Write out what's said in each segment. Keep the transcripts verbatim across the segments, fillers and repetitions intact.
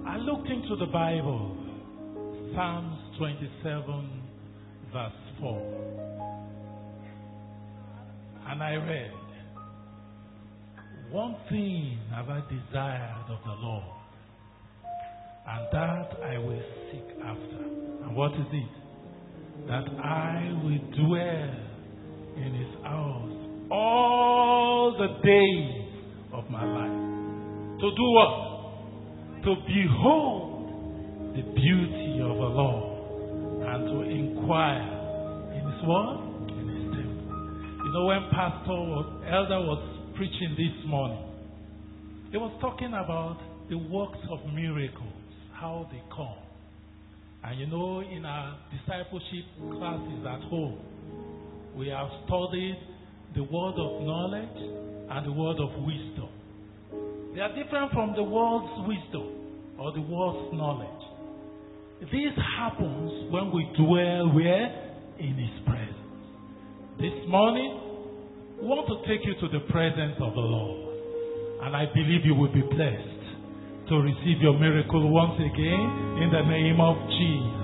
I looked into the Bible, Psalms twenty-seven, verse four. And I read, one thing have I desired of the Lord, and that I will seek after. And what is it? That I will dwell in his house all the days of my life. To do what? To behold the beauty of the Lord and to inquire in his word, in his temple. You know, when Pastor was, Elder was preaching this morning, he was talking about the works of miracles, how they come. And you know, in our discipleship classes at home, we have studied the word of knowledge and the word of wisdom. They are different from the word's wisdom or the word's knowledge. This happens when we dwell where? In his presence. This morning, we want to take you to the presence of the Lord. And I believe you will be blessed to receive your miracle once again in the name of Jesus.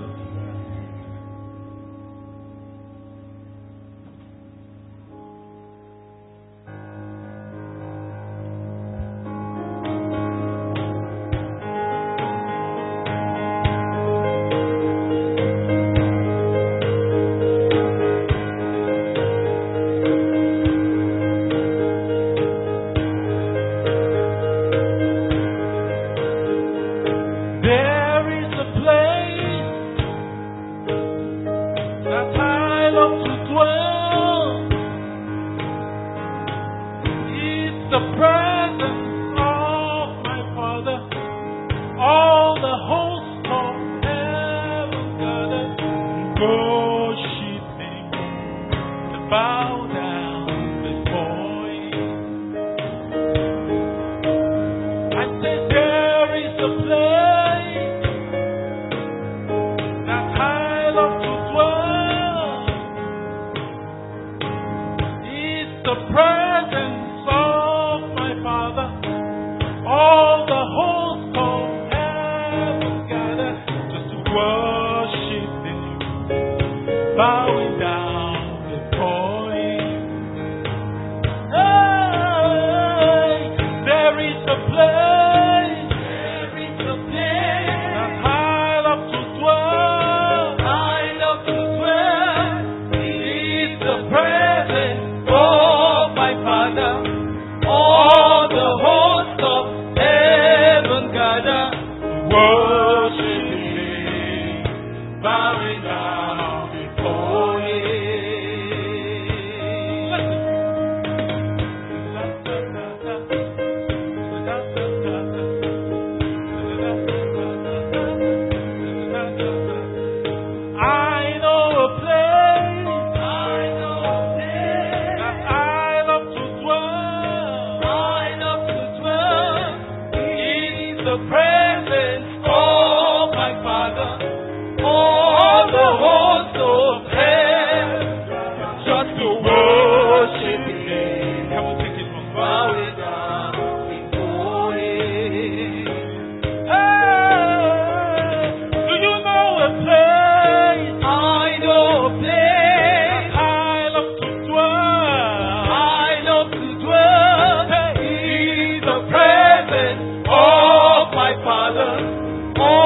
Oh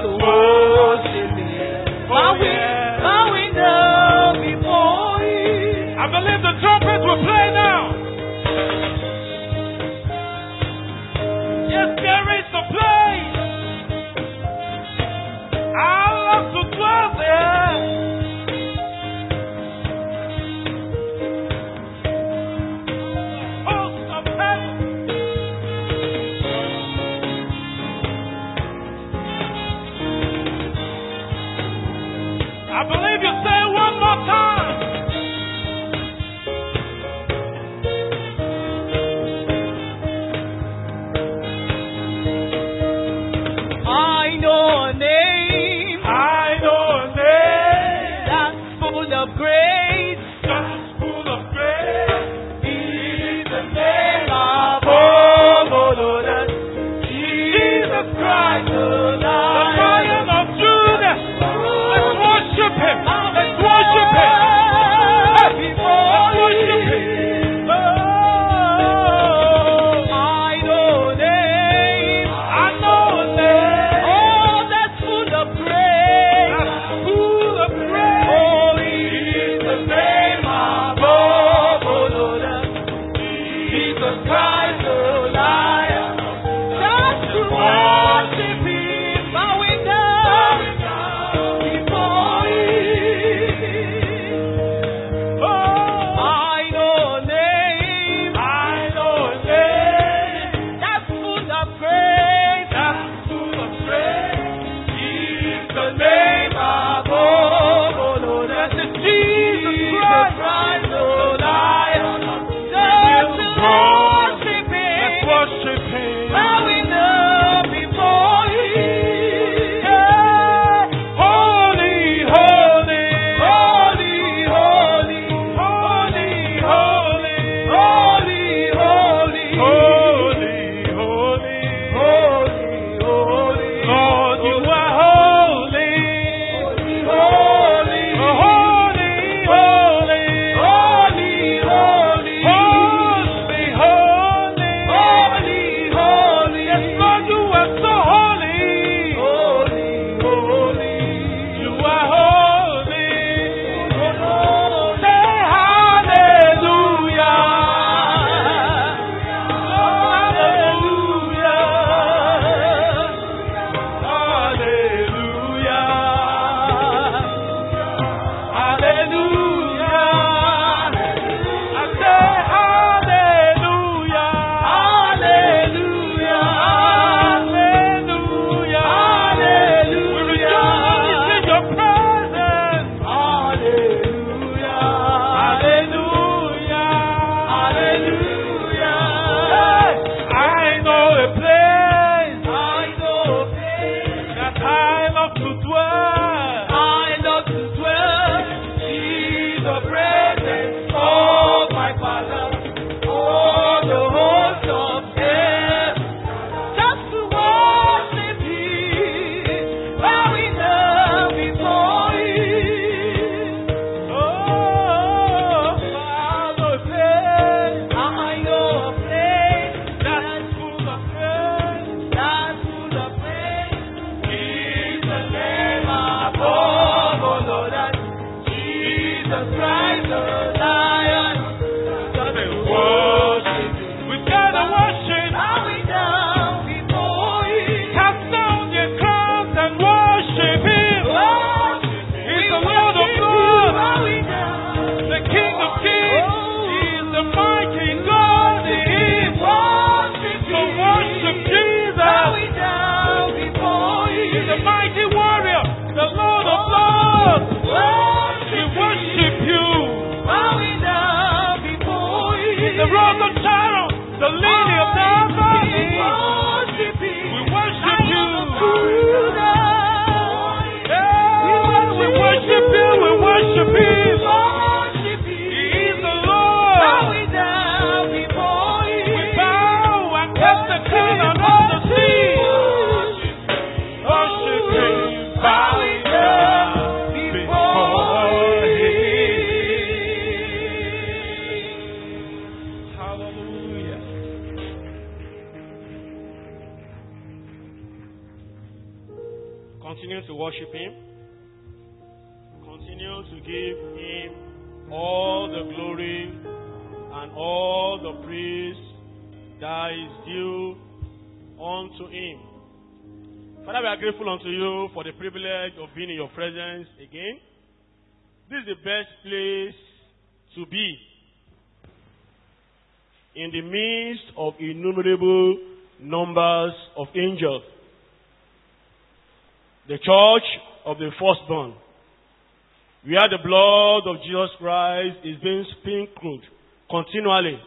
worship Him. Bowing, bowing down before Him. I believe the trumpet will play now. Yes, there is a place. I love to dwell there. Host of heaven. I believe you say one more time. I know a name I know a name that's full of grace. that's full of grace. He is the name above all others. Jesus Christ the The Lion. Lion of Judah. Let's worship Him. Let's worship Him. Let's worship Him. I know a name. I know a name Oh, that's full of grace. that's full of grace. Oh, He is the name above all others. Jesus Christ the Lion. Just to worship Him, bowing down before Him. Oh, I know a name I know a name that's full of grace. that's full of grace. He's the name above all others. Jesus Jesus Christ the Lion. Just to worship Let's Him, worship Him. bowing down before Him. Holy, holy, Holy, holy, holy, holy, holy, holy, holy, holy. holy, holy. Lord, you are holy. Holy, holy, Holy, holy, holy, holy, holy, holy. holy, holy. Yes, Lord, you are so holy. Holy, holy. You are holy. Say hallelujah. Hallelujah. Hallelujah. Hallelujah. I say hallelujah. Hallelujah. Hallelujah. We rejoice in your presence. Hallelujah. Hallelujah. Hallelujah. I know a place I know a place that I love to dwell. I love to dwell in the presence of my Father. All the hosts of heaven, just to worship Him, bowing down before Him. Oh, I know a place I know a place that's full of grace. that's full of praise. He's the name above all others. Jesus Christ the Lion. Just to worship Him, We gotta worship. bowing down before Him. Cast down your crowns and worship Him. He's the Lord of Lords, Bowing down. the King of Kings. He's the mighty God. He is. Worship So Him. worship Jesus. Bowing down before He's the Him. mighty warrior, the Lord of Lords. We Worship worship you. Bowing down before Him. The Rose of Sharon, the Lily of the Valley. Worship Him. We worship you. Judah. Yeah, we worship you. We worship Him. Worship He Him. is the Lord. Bowing down before Him. We bow and cast the crown on the sea. Worship Him. Bowing down. continue to worship Him. Continue to give Him all the glory and all the praise that is due unto Him. Father, we are grateful unto you for the privilege of being in your presence again. This is the best place to be, in the midst of innumerable numbers of angels. The church of the firstborn, where the blood of Jesus Christ is being sprinkled continually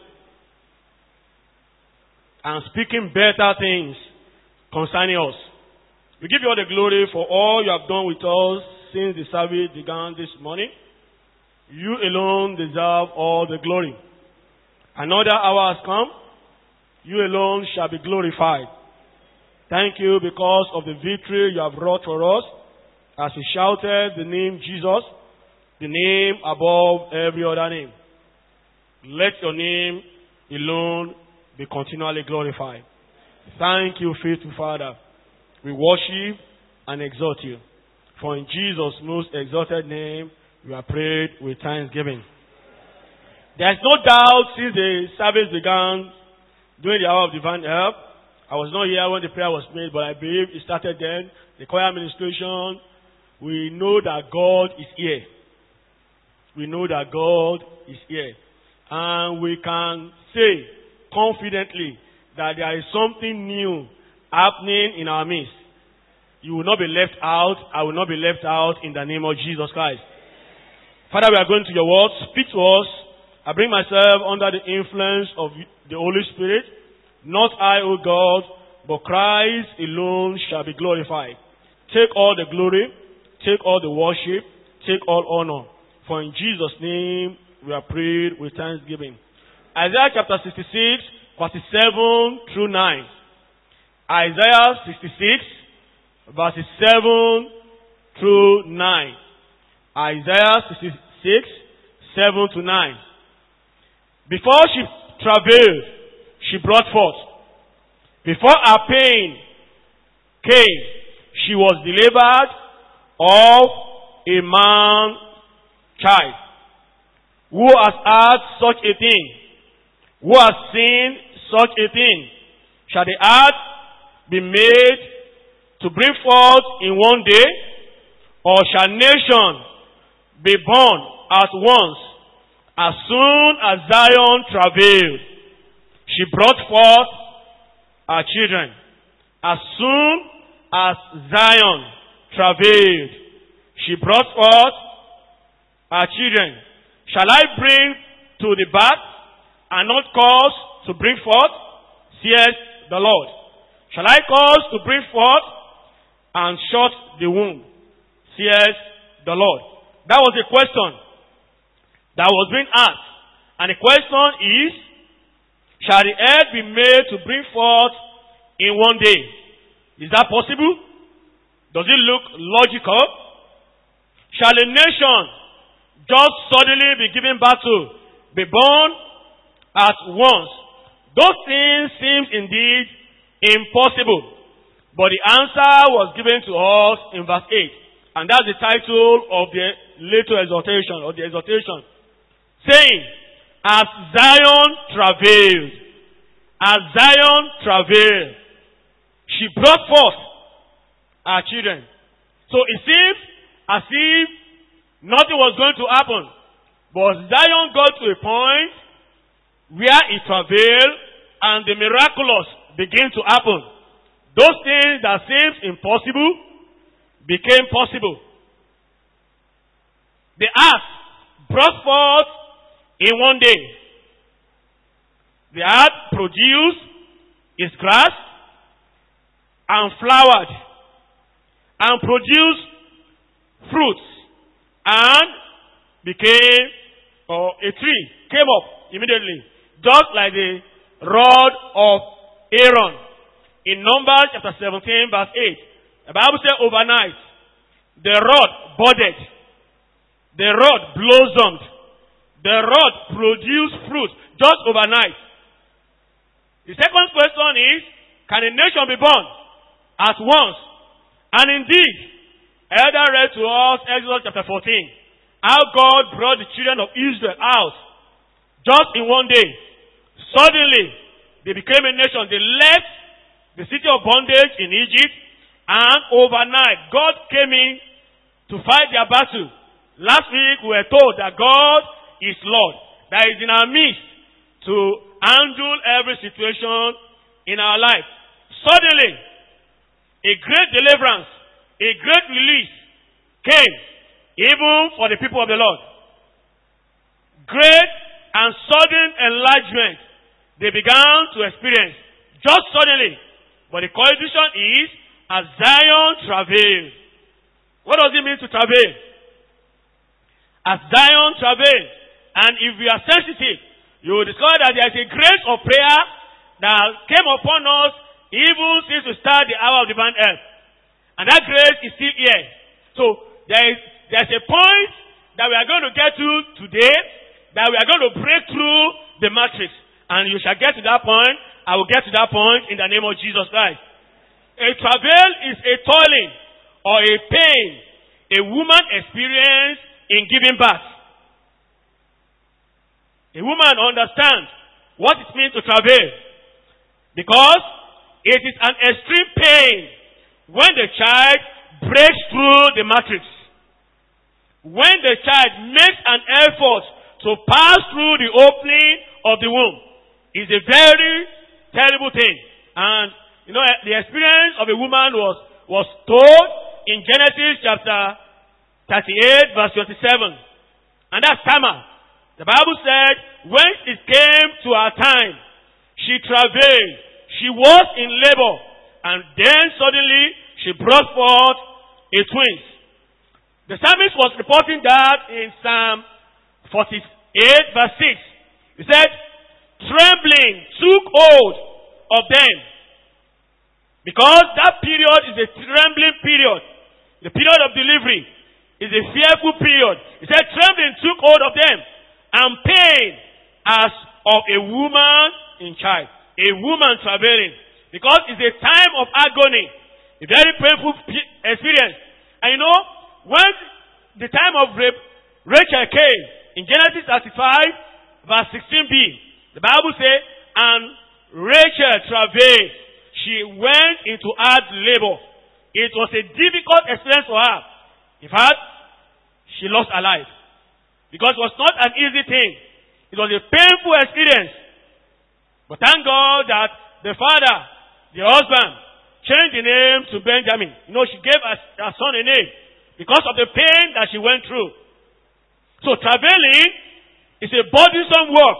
and speaking better things concerning us. We give you all the glory for all you have done with us since the service began this morning. You alone deserve all the glory. Another hour has come. You alone shall be glorified. Thank you because of the victory you have wrought for us as we shouted the name Jesus, the name above every other name. Let your name alone be continually glorified. Thank you, faithful Father. We worship and exalt you. For in Jesus' most exalted name, we are prayed with thanksgiving. There is no doubt since the service began during the hour of divine help. I was not here when the prayer was made, but I believe it started then. The choir administration, we know that God is here. We know that God is here. And we can say confidently that there is something new happening in our midst. You will not be left out. I will not be left out in the name of Jesus Christ. Father, we are going to your word. Speak to us. I bring myself under the influence of the Holy Spirit. Not I, O God, but Christ alone shall be glorified. Take all the glory. Take all the worship. Take all honor. For in Jesus' name we are prayed with thanksgiving. Isaiah chapter sixty-six, verses seven through nine. Isaiah sixty-six, verses seven through nine. Isaiah sixty-six, seven to nine. Before she travailed, she brought forth. Before her pain came, she was delivered of a man child. Who has had such a thing? Who has seen such a thing? Shall the earth be made to bring forth in one day? Or shall nation be born at once? As soon as Zion travailed, she brought forth her children. As soon as Zion travailed, she brought forth her children. Shall I bring to the birth and not cause to bring forth? Saith the Lord. Shall I cause to bring forth and shut the womb? Saith the Lord. That was the question that was being asked. And the question is, shall the earth be made to bring forth in one day? Is that possible? Does it look logical? Shall a nation just suddenly be given birth to, be born at once? Those things seem indeed impossible. But the answer was given to us in verse eight. And that's the title of the little exhortation, or the exhortation. Saying, as Zion travailed, as Zion travailed, she brought forth her children. So it seems as if nothing was going to happen. But Zion got to a point where it travailed and the miraculous began to happen. Those things that seemed impossible became possible. The earth brought forth in one day. The earth produced its grass and flowered and produced fruits and became, or a tree came up immediately, just like the rod of Aaron. In Numbers chapter seventeen verse eight, the Bible says overnight, the rod budded, the rod blossomed, the rod produced fruit just overnight. The second question is, can a nation be born at once? And indeed, Elder read to us Exodus chapter fourteen. How God brought the children of Israel out just in one day. Suddenly, they became a nation. They left the city of bondage in Egypt, and overnight, God came in to fight their battle. Last week, we were told that God is Lord, that is in our midst to handle every situation in our life. Suddenly, a great deliverance, a great release came, even for the people of the Lord. Great and sudden enlargement they began to experience just suddenly. But the condition is, as Zion travailed. What does it mean to travail? As Zion travailed. And if we are sensitive, you will discover that there is a grace of prayer that came upon us even since we started the hour of divine help. And that grace is still here. So there is there's a point that we are going to get to today, that we are going to break through the matrix. And you shall get to that point. I will get to that point in the name of Jesus Christ. A travail is a toiling or a pain a woman experiences in giving birth. A woman understands what it means to travail, because it is an extreme pain when the child breaks through the matrix. When the child makes an effort to pass through the opening of the womb, is a very terrible thing. And you know, the experience of a woman was, was told in Genesis chapter thirty-eight, verse twenty-seven. And that's Tamar. The Bible said, when it came to her time, she travailed. She was in labor. And then suddenly, she brought forth a twin. The psalmist was reporting that in Psalm forty-eight, verse six. He said, trembling took hold of them. Because that period is a trembling period. The period of delivery is a fearful period. He said, trembling took hold of them, and pain as of a woman in child. A woman travailing. Because it's a time of agony. A very painful experience. And you know, when the time of rape, Rachel came, in Genesis thirty-five, verse sixteen b, the Bible says, and Rachel travailed. She went into hard labor. It was a difficult experience for her. In fact, she lost her life. Because it was not an easy thing. It was a painful experience. But thank God that the father, the husband, changed the name to Benjamin. You know, she gave her, her son a name because of the pain that she went through. So traveling is a burdensome work.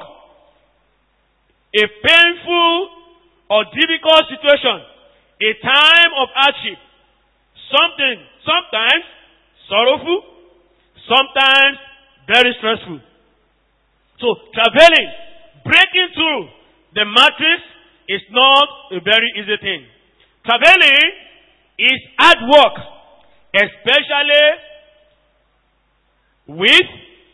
A painful or difficult situation. A time of hardship. Something, sometimes sorrowful, sometimes very stressful. So traveling, breaking through the matrix is not a very easy thing. Traveling is hard work, especially with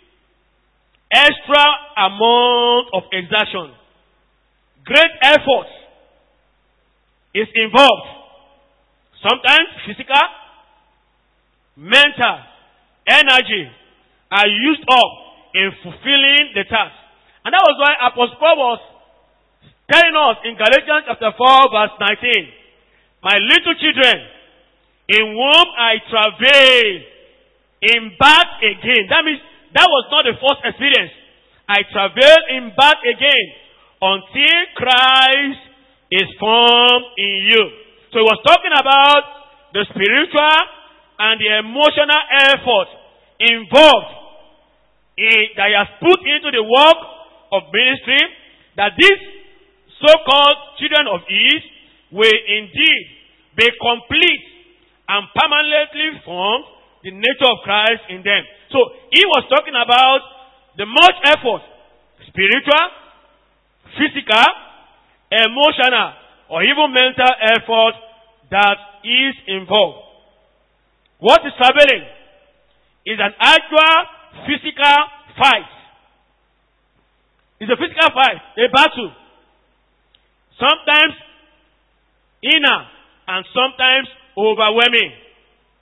extra amount of exertion. Great effort is involved. Sometimes physical, mental, energy are used up in fulfilling the task. And that was why Apostle Paul was telling us in Galatians chapter four, verse nineteen, my little children, in whom I travail in birth again. That means that was not the first experience. I travail in birth again until Christ is formed in you. So he was talking about the spiritual and the emotional effort involved in, that he has put into the work of ministry, that these so-called children of Eve will indeed be complete and permanently form the nature of Christ in them. So he was talking about the much effort, spiritual, physical, emotional, or even mental effort that is involved. What is traveling is an actual physical fight. It's a physical fight, a battle. Sometimes inner and sometimes overwhelming.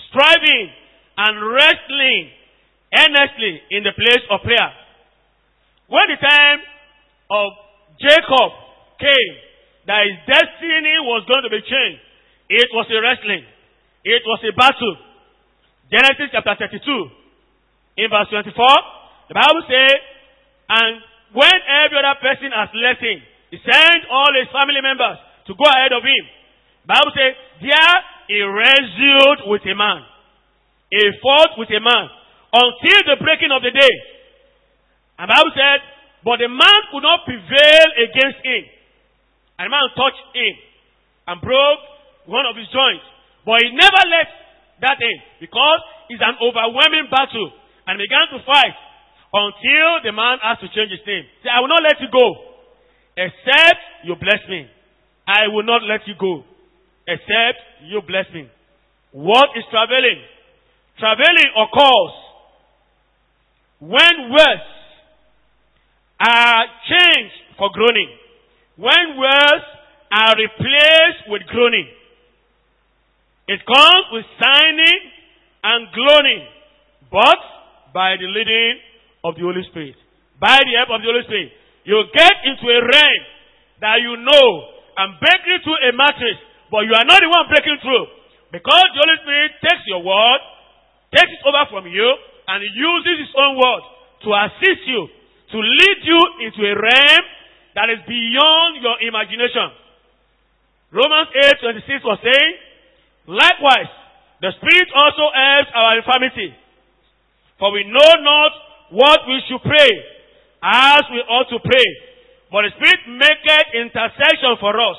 striving and wrestling earnestly in the place of prayer. When the time of Jacob came, that his destiny was going to be changed, it was a wrestling. It was a battle. Genesis chapter thirty-two, in verse twenty-four, the Bible says, and when every other person has left him, he sent all his family members to go ahead of him. The Bible says, there he wrestled with a man. He fought with a man until the breaking of the day. And the Bible said, but the man could not prevail against him. And the man touched him and broke one of his joints. But he never left that in, because it's an overwhelming battle, and began to fight until the man has to change his name. Say, I will not let you go except you bless me. I will not let you go except you bless me. What is traveling? Traveling occurs when words are changed for groaning. When words are replaced with groaning. It comes with signing and groaning, but by the leading of the Holy Spirit. By the help of the Holy Spirit. You get into a realm that you know and breaking through a matrix, but you are not the one breaking through. Because the Holy Spirit takes your word, takes it over from you, and he uses his own word to assist you, to lead you into a realm that is beyond your imagination. Romans eight twenty-six was saying, likewise, the Spirit also helps our infirmity. For we know not what we should pray, as we ought to pray. But the Spirit maketh intercession for us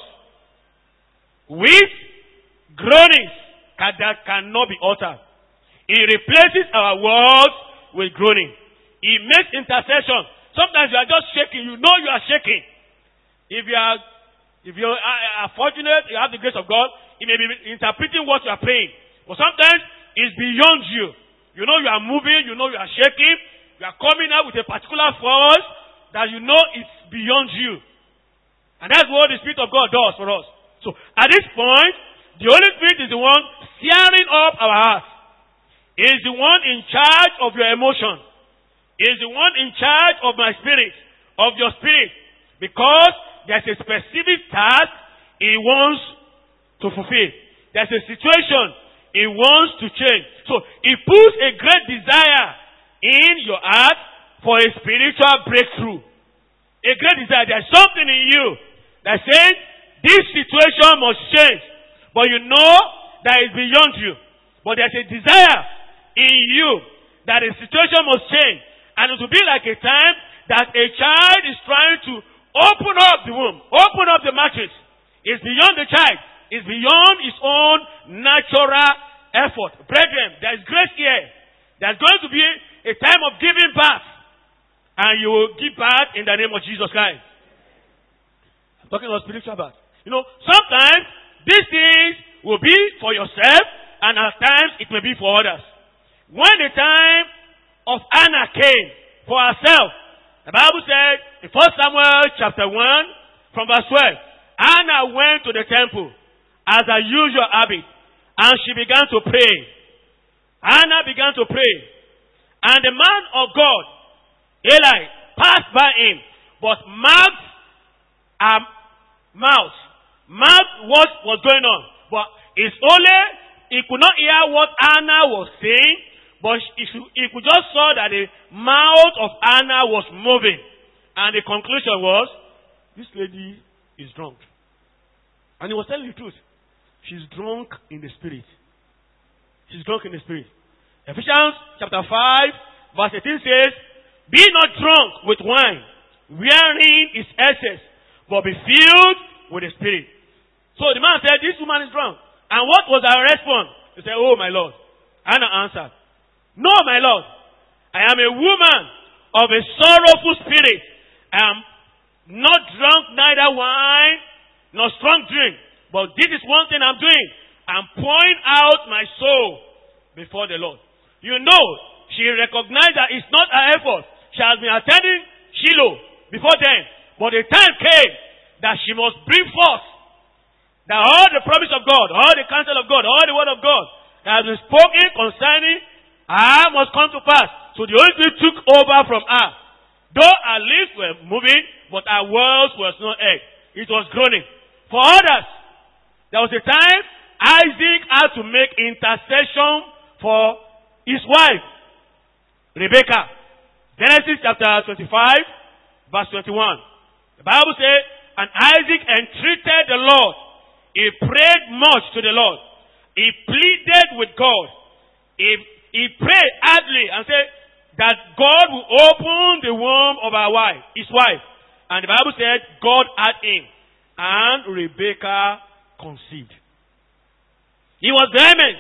with groanings that cannot be uttered. He replaces our words with groaning. He makes intercession. Sometimes you are just shaking. You know you are shaking. If you are, if you are fortunate, you have the grace of God, He may be interpreting what you are praying. But sometimes it's beyond you. You know you are moving, you know you are shaking, you are coming out with a particular force that you know it's beyond you. And that's what the Spirit of God does for us. So at this point, the Holy Spirit is the one stirring up our hearts. He is the one in charge of your emotion. He is the one in charge of my spirit, of your spirit. Because there's a specific task He wants to fulfill. There's a situation He wants to change. So He puts a great desire in your heart for a spiritual breakthrough. A great desire. There's something in you that says this situation must change. But you know that it's beyond you. But there's a desire in you that the situation must change. And it will be like a time that a child is trying to open up the womb, open up the matrix. It's beyond the child. It's beyond his own natural effort. Brethren, there is grace here. There's going to be a time of giving birth. And you will give birth in the name of Jesus Christ. I'm talking about spiritual birth. You know, sometimes these things will be for yourself, and at times it may be for others. When the time of Anna came for herself, the Bible said in First Samuel chapter one, from verse twelve, Anna went to the temple as her usual habit, and she began to pray. Anna began to pray. And the man of God, Eli, passed by him, but marked her mouth. Marked what was going on. But it's only, he could not hear what Anna was saying, but he, he could just saw that the mouth of Anna was moving. And the conclusion was, this lady is drunk. And he was telling the truth. She's drunk in the spirit. She's drunk in the spirit. Ephesians chapter five, verse eighteen says, be not drunk with wine, wherein is excess, but be filled with the Spirit. So the man said, this woman is drunk. And what was her response? He said, oh my Lord. Anna answered, no my Lord, I am a woman of a sorrowful spirit. I am not drunk neither wine nor strong drink. But this is one thing I'm doing. I'm pouring out my soul before the Lord. You know, she recognized that it's not her effort. She has been attending Shiloh before then. But the time came that she must bring forth that all the promise of God, all the counsel of God, all the word of God, that has been spoken concerning her must come to pass. So the Holy Spirit took over from her. Though her lips were moving, but her words was not heard. It was groaning. For others, there was a time Isaac had to make intercession for his wife, Rebekah. Genesis chapter twenty-five, verse twenty-one. The Bible says, and Isaac entreated the Lord. He prayed much to the Lord. He pleaded with God. He, he prayed hardly and said that God will open the womb of our wife, his wife. And the Bible said God had him. And Rebekah conceived. He was vehement.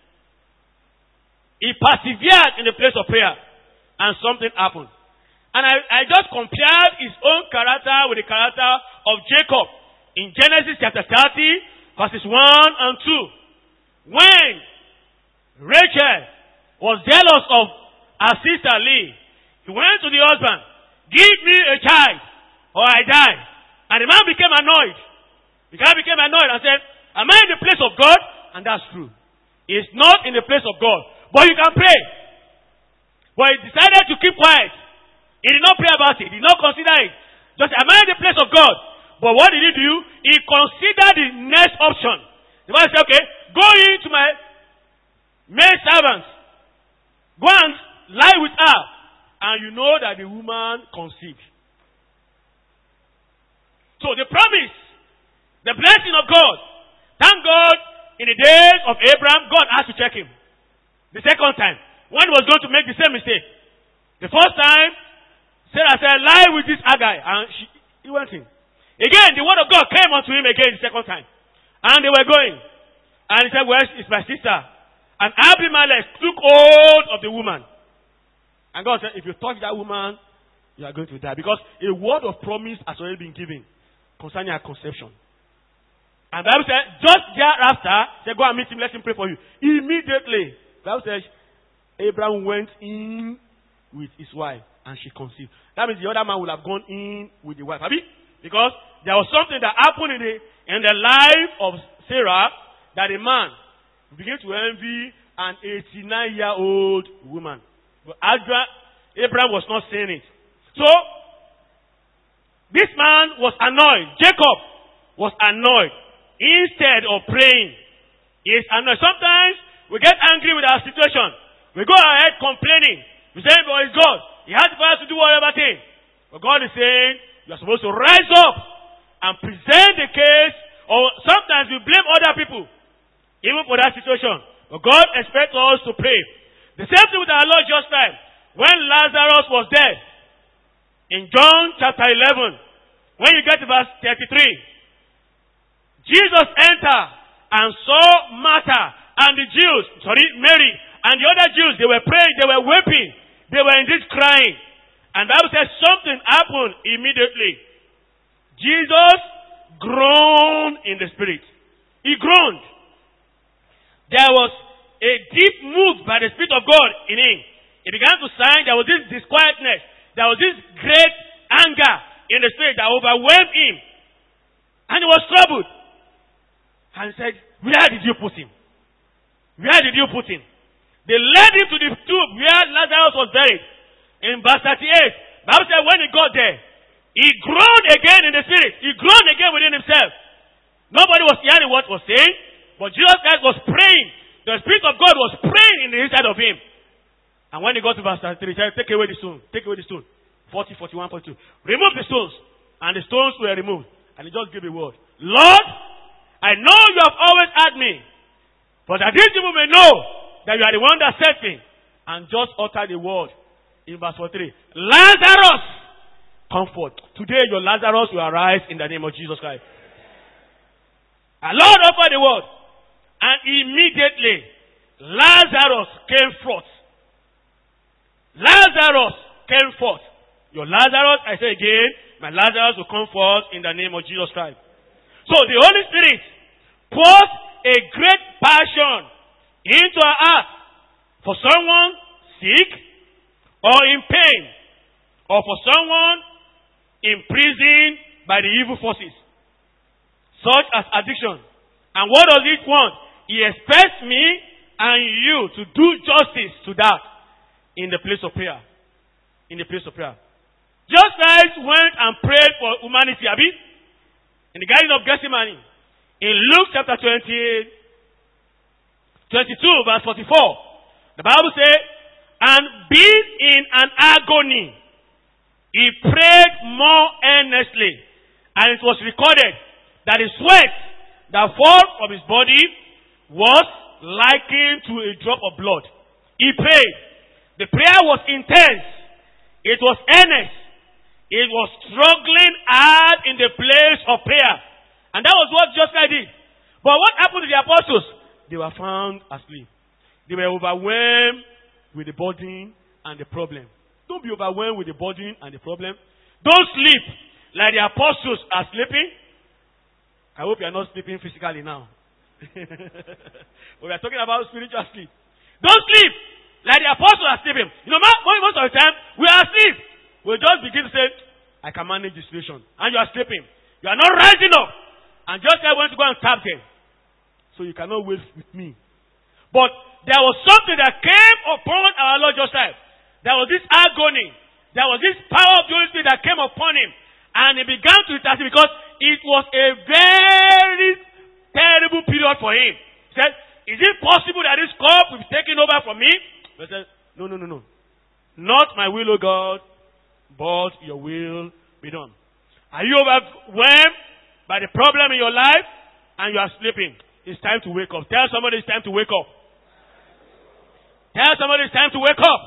He persevered in the place of prayer. And something happened. And I, I just compared his own character with the character of Jacob. In Genesis chapter thirty, verses one and two. When Rachel was jealous of her sister Leah, he went to the husband, give me a child or I die. And the man became annoyed. The guy became annoyed and said, am I in the place of God? And that's true. He's not in the place of God. But you can pray. But he decided to keep quiet. He did not pray about it. He did not consider it. Just, am I in the place of God? But what did he do? He considered the next option. The man said, okay, go into my maid servants. Go and lie with her. And you know that the woman conceived. So the promise, the blessing of God. Thank God, in the days of Abraham, God had to check him. The second time, when he was going to make the same mistake. The first time, Sarah said, lie with this Hagar. And she, he went in. Again, the word of God came unto him again the second time. And they were going. And he said, where is my sister? And Abimelech took hold of the woman. And God said, if you touch that woman, you are going to die. Because a word of promise has already been given concerning her conception. And the Bible said, just thereafter, said, go and meet him, let him pray for you. Immediately, the Bible says, Abraham went in with his wife. And she conceived. That means the other man would have gone in with the wife. Have you? Because there was something that happened in the, in the life of Sarah that a man began to envy an eighty-nine-year-old woman. But Abraham was not saying it. So, this man was annoyed. Jacob was annoyed. Instead of praying, he is annoyed. Sometimes we get angry with our situation. We go ahead complaining. We say, but it's God. He has the power to do whatever thing. But God is saying, you are supposed to rise up and present the case. Or sometimes we blame other people, even for that situation. But God expects us to pray. The same thing with our Lord just time. When Lazarus was dead, in John chapter eleven, when you get to verse thirty-three, Jesus entered and saw Martha and the Jews, sorry, Mary, and the other Jews. They were praying, they were weeping. They were indeed crying. And the Bible says something happened immediately. Jesus groaned in the spirit. He groaned. There was a deep move by the Spirit of God in him. He began to sign. There was this disquietness. There was this great anger in the spirit that overwhelmed him. And he was troubled. And he said, where did you put him? Where did you put him? They led him to the tomb where Lazarus was buried. In verse thirty-eight, the Bible said when he got there, he groaned again in the spirit. He groaned again within himself. Nobody was hearing what he was saying, but Jesus Christ was praying. The Spirit of God was praying in the inside of him. And when he got to verse thirty-three, he said, take away the stone. Take away the stone. forty, forty-one, forty-two. Remove the stones. And the stones were removed. And he just gave a word. Lord, I know you have always had me. But that these people may know that you are the one that sent me. And just utter the word in verse forty-three. Lazarus, come forth. Today your Lazarus will arise in the name of Jesus Christ. And Lord offered the word. And immediately Lazarus came forth. Lazarus came forth. Your Lazarus, I say again, my Lazarus will come forth in the name of Jesus Christ. So the Holy Spirit pours a great passion into our heart for someone sick or in pain or for someone imprisoned by the evil forces such as addiction. And what does it want? He expects me and you to do justice to that in the place of prayer. In the place of prayer. Just Christ went and prayed for humanity, Abi, in the Garden of Gethsemane. In Luke chapter twenty, twenty-two, verse forty-four, the Bible says, and being in an agony, he prayed more earnestly, and it was recorded that the sweat that fell from his body was likened to a drop of blood. He prayed. The prayer was intense. It was earnest. It was struggling hard in the place of prayer. And that was what Joshua did. But what happened to the apostles? They were found asleep. They were overwhelmed with the burden and the problem. Don't be overwhelmed with the burden and the problem. Don't sleep like the apostles are sleeping. I hope you are not sleeping physically now. We are talking about spiritual sleep. Don't sleep like the apostles are sleeping. You know, most of the time, we are asleep. We just begin to say, I can manage the situation. And you are sleeping. You are not rising up. And just I want to go and tap them. So you cannot wait with me. But there was something that came upon our Lord Joseph. There was this agony. There was this power of the Holy Spirit that came upon him. And he began to intercede because it was a very terrible period for him. He said, is it possible that this cup will be taken over from me? He said, no, no, no, no. Not my will, O God, but your will be done. Are you overwhelmed by the problem in your life and you are sleeping? It's time to wake up. Tell somebody it's time to wake up. Tell somebody it's time to wake up.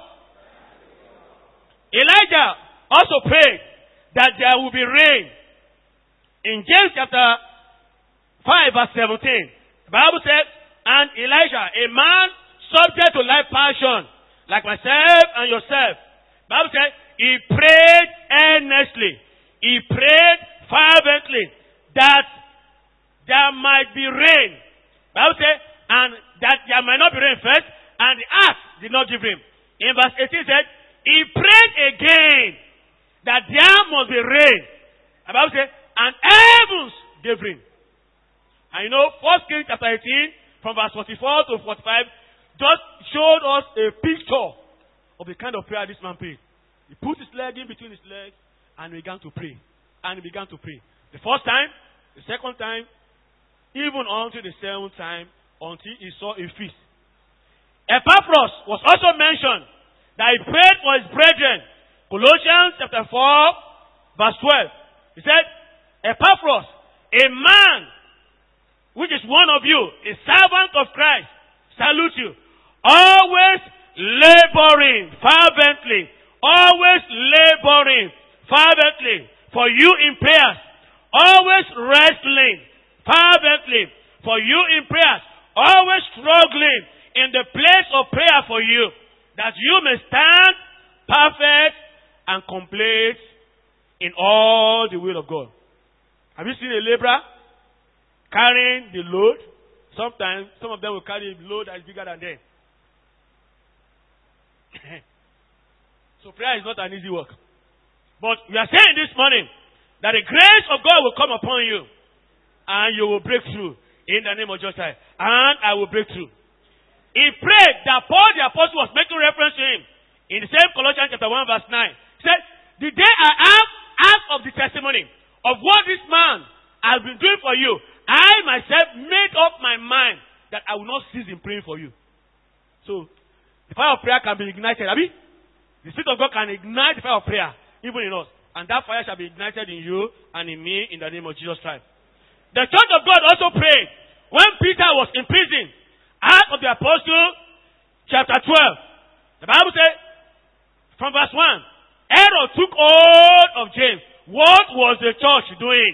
Elijah also prayed that there will be rain. In James chapter five verse seventeen, the Bible says, and Elijah, a man subject to life passion, like myself and yourself, the Bible says, he prayed earnestly. He prayed fervently that there might be rain. The Bible says, and that there might not be rain first, and the earth did not give him. In verse eighteen said, he prayed again that there must be rain. The Bible says, and heavens gave rain. And you know, First Kings chapter eighteen, from verse forty-four to forty-five, just showed us a picture of the kind of prayer this man prayed. He put his leg in between his legs and began to pray. And he began to pray. The first time, the second time, even until the seventh time, until he saw a feast. Epaphras was also mentioned that he prayed for his brethren. Colossians chapter four, verse twelve. He said, Epaphras, a man which is one of you, a servant of Christ, salute you. Always laboring fervently. Always laboring fervently for you in prayers. Always wrestling fervently for you in prayers. Always struggling in the place of prayer for you, that you may stand perfect and complete in all the will of God. Have you seen a laborer carrying the load? Sometimes, some of them will carry a load that is bigger than them. So prayer is not an easy work. But we are saying this morning that the grace of God will come upon you and you will break through in the name of Jesus. And I will break through. He prayed that Paul the apostle was making reference to him in the same Colossians chapter one verse nine. He said, the day I have asked of the testimony of what this man has been doing for you, I myself made up my mind that I will not cease in praying for you. So, the fire of prayer can be ignited. Abi? The Spirit of God can ignite the fire of prayer, even in us. And that fire shall be ignited in you and in me in the name of Jesus Christ. The church of God also prayed when Peter was in prison. Acts of the Apostle, chapter twelve. The Bible says, from verse one, Herod took hold of James. What was the church doing?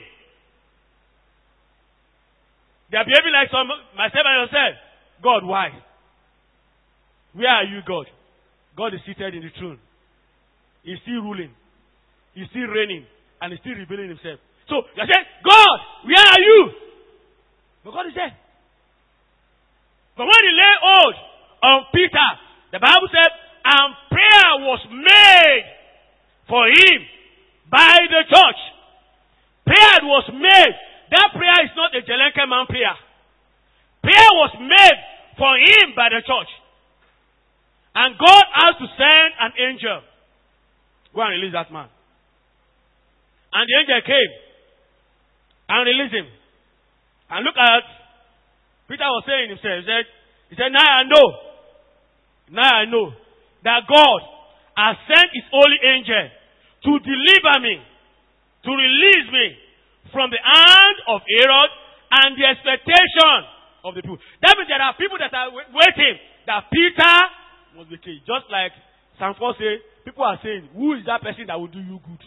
They are behaving like some, myself and yourself. God, why? Where are you, God? God is seated in the throne. He's still ruling. He's still reigning. And he's still revealing himself. So, you are saying, God, where are you? But God is there. But when he lay hold on Peter, the Bible said, and prayer was made for him by the church. Prayer was made. That prayer is not a Jelenke man prayer. Prayer was made for him by the church. And God has to send an angel. Go and release that man. And the angel came and released him. And look at, Peter was saying himself, he said, he said, now I know, now I know that God has sent his holy angel to deliver me, to release me from the hand of Herod and the expectation of the people. That means there are people that are waiting that Peter must be killed. Just like Psalm four says, people are saying, who is that person that will do you good?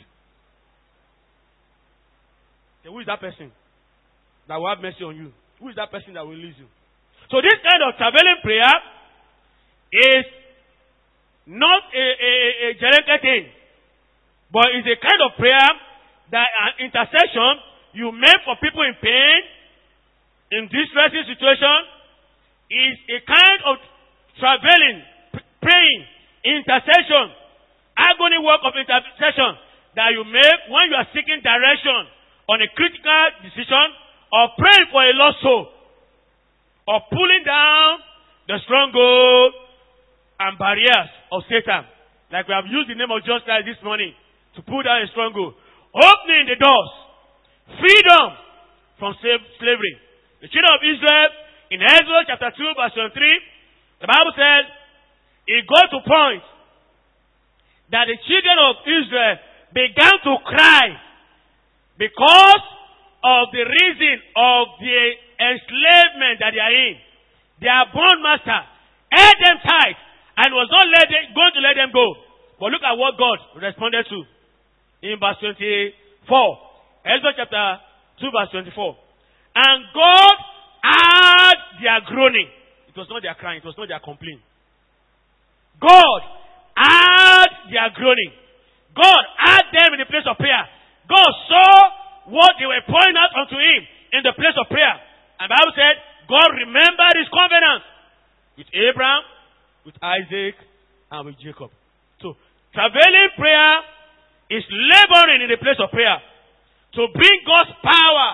Who is that person that will have mercy on you? Who is that person that will release you? So this kind of traveling prayer is not a, a, a generic thing, but it's a kind of prayer that an intercession you make for people in pain, in distressing situation, is a kind of traveling, p- praying, intercession, agony work of intercession that you make when you are seeking direction on a critical decision, or praying for a lost soul, or pulling down the stronghold and barriers of Satan. Like we have used the name of Jesus Christ this morning to pull down a stronghold. Opening the doors. Freedom from slavery. The children of Israel, in Exodus chapter two, verse twenty-three, the Bible says, it got to point that the children of Israel began to cry because of the reason of the enslavement that they are in. Their bondmaster held them tight and was not let them, going to let them go. But look at what God responded to in verse twenty-four. Exodus chapter two, verse twenty-four. And God heard their groaning. It was not their crying, it was not their complaint. God heard their groaning. God heard them in the place of prayer. God saw what they were pouring out unto him in the place of prayer. And the Bible said, God remembered his covenant with Abraham, with Isaac, and with Jacob. So, travailing prayer is laboring in the place of prayer to bring God's power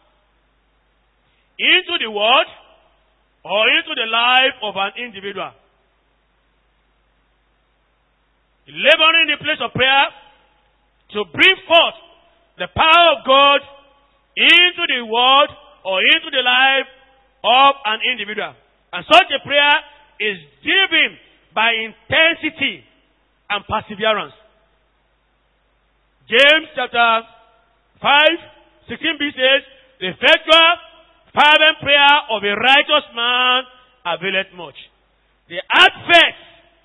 into the world or into the life of an individual. Laboring in the place of prayer to bring forth the power of God into the world or into the life of an individual. And such a prayer is driven by intensity and perseverance. James chapter five, sixteen b says, the effectual fervent prayer of a righteous man availeth much. The heartfelt,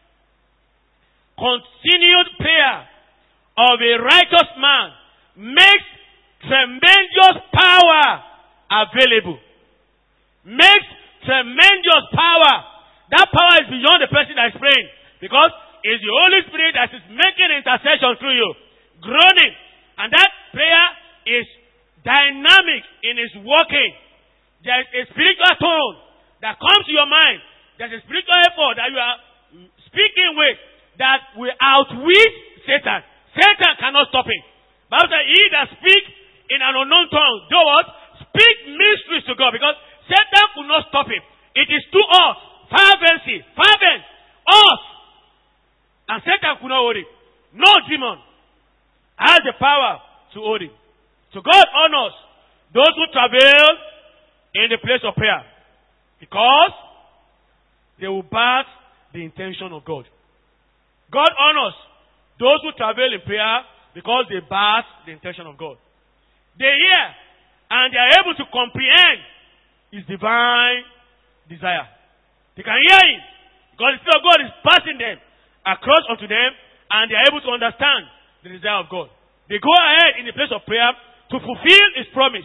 continued prayer of a righteous man makes tremendous power available. Makes tremendous power. That power is beyond the person that is praying, because it's the Holy Spirit that is making intercession through you, groaning. And that prayer is dynamic in its working. There is a spiritual tone that comes to your mind. There's a spiritual effort that you are speaking with that will outwit Satan. Satan cannot stop it. Bible says, he that speak in an unknown tongue, do what? Speak mysteries to God, because Satan could not stop him. It is to us, fervency, fervent, us. And Satan could not hold it. No demon has the power to hold it. So God honors those who travail in the place of prayer, because they will back the intention of God. God honors those who travail in prayer because they back the intention of God. They hear and they are able to comprehend his divine desire. They can hear him because the Spirit of God is passing them across unto them, and they are able to understand the desire of God. They go ahead in the place of prayer to fulfill his promise.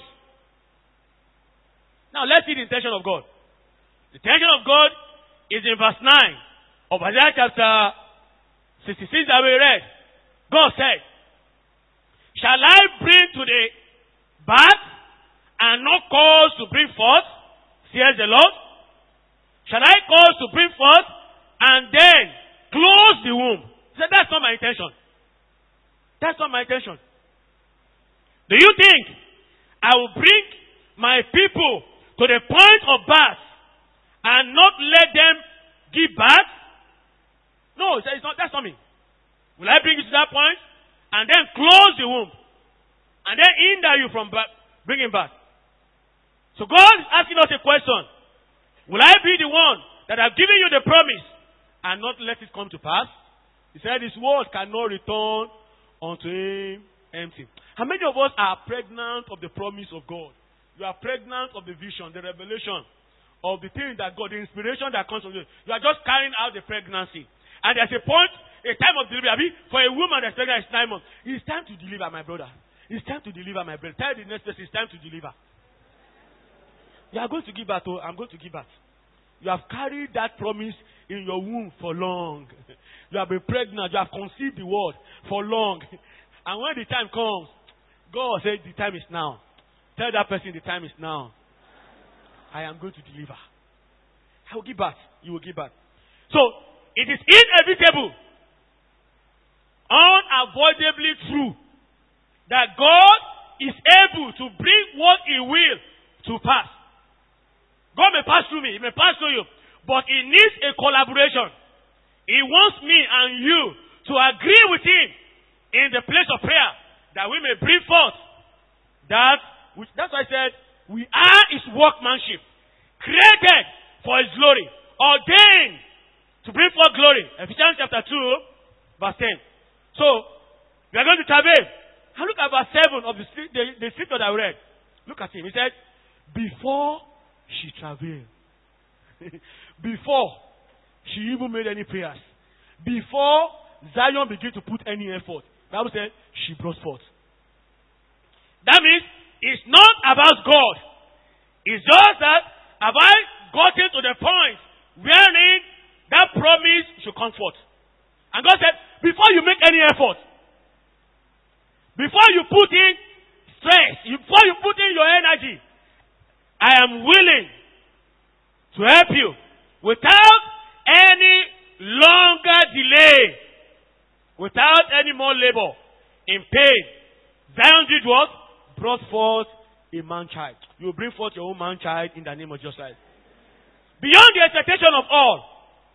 Now let's see the intention of God. The intention of God is in verse nine of Isaiah chapter sixty-six that we read. God said, shall I bring to the birth and not cause to bring forth, says the Lord? Shall I cause to bring forth and then close the womb? He said, that's not my intention. That's not my intention. Do you think I will bring my people to the point of birth and not let them give back? No, it's not, that's not me. Will I bring you to that point and then close the womb and then hinder you from back, bringing back? So God is asking us a question. Will I be the one that have given you the promise and not let it come to pass? He said his word cannot return unto him empty. How many of us are pregnant of the promise of God? You are pregnant of the vision, the revelation of the thing that God, the inspiration that comes from you. You are just carrying out the pregnancy. And there's a point, a time of delivery. I mean, for a woman that's pregnant, it's nine months. It's time to deliver, my brother. It's time to deliver, my brother. Tell the next person, it's time to deliver. You are going to give birth. Oh, I'm going to give birth. You have carried that promise in your womb for long. You have been pregnant. You have conceived the word for long. And when the time comes, God said, the time is now. Tell that person, the time is now. I am going to deliver. I will give birth. You will give birth. So, it is inevitable, unavoidably true, that God is able to bring what He will to pass. God may pass through me, He may pass through you, but He needs a collaboration. He wants me and you to agree with Him in the place of prayer, that we may bring forth that which, that's why I said, we are His workmanship, created for His glory, ordained to bring forth glory. Ephesians chapter two, verse ten. So, we are going to travail. And look at verse seven of the, the, the scripture that I read. Look at him. He said, before she travailed, before she even made any prayers, before Zion began to put any effort, the Bible said, she brought forth. That means, it's not about God. It's just that, have I gotten to the point wherein that promise should come forth? And God said, before you make any effort, before you put in stress, before you put in your energy, I am willing to help you without any longer delay, without any more labor, in pain. Zion did what? Brought forth a man-child. You will bring forth your own man-child in the name of Jesus Christ. Beyond the expectation of all,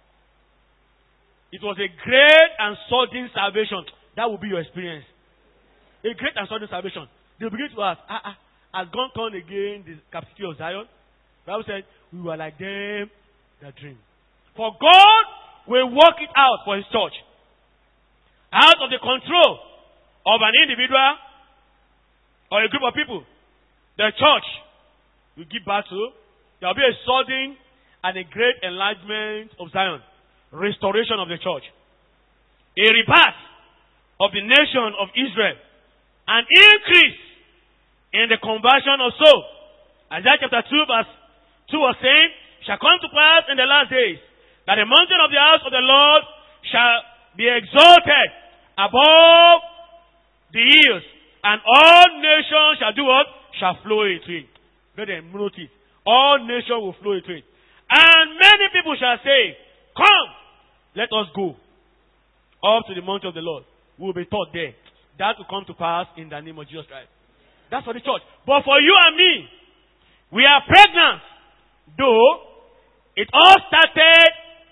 it was a great and sudden salvation. That will be your experience. A great and sudden salvation. They begin to ask, ah, ah, has God turned again the captivity of Zion? The Bible said, we were like them that dream. For God will work it out for His church. Out of the control of an individual or a group of people, the church will give birth to. There will be a sudden and a great enlargement of Zion. Restoration of the church. A rebirth of the nation of Israel. An increase in the conversion of soul. Isaiah chapter two verse two was saying, shall come to pass in the last days that the mountain of the house of the Lord shall be exalted above the hills, and all nations shall do what? Shall flow into it. Let them note it. All nations will flow into it. And many people shall say, come, let us go up to the mountain of the Lord. We will be taught there. That will come to pass in the name of Jesus Christ. That's for the church. But for you and me, we are pregnant. Though, it all started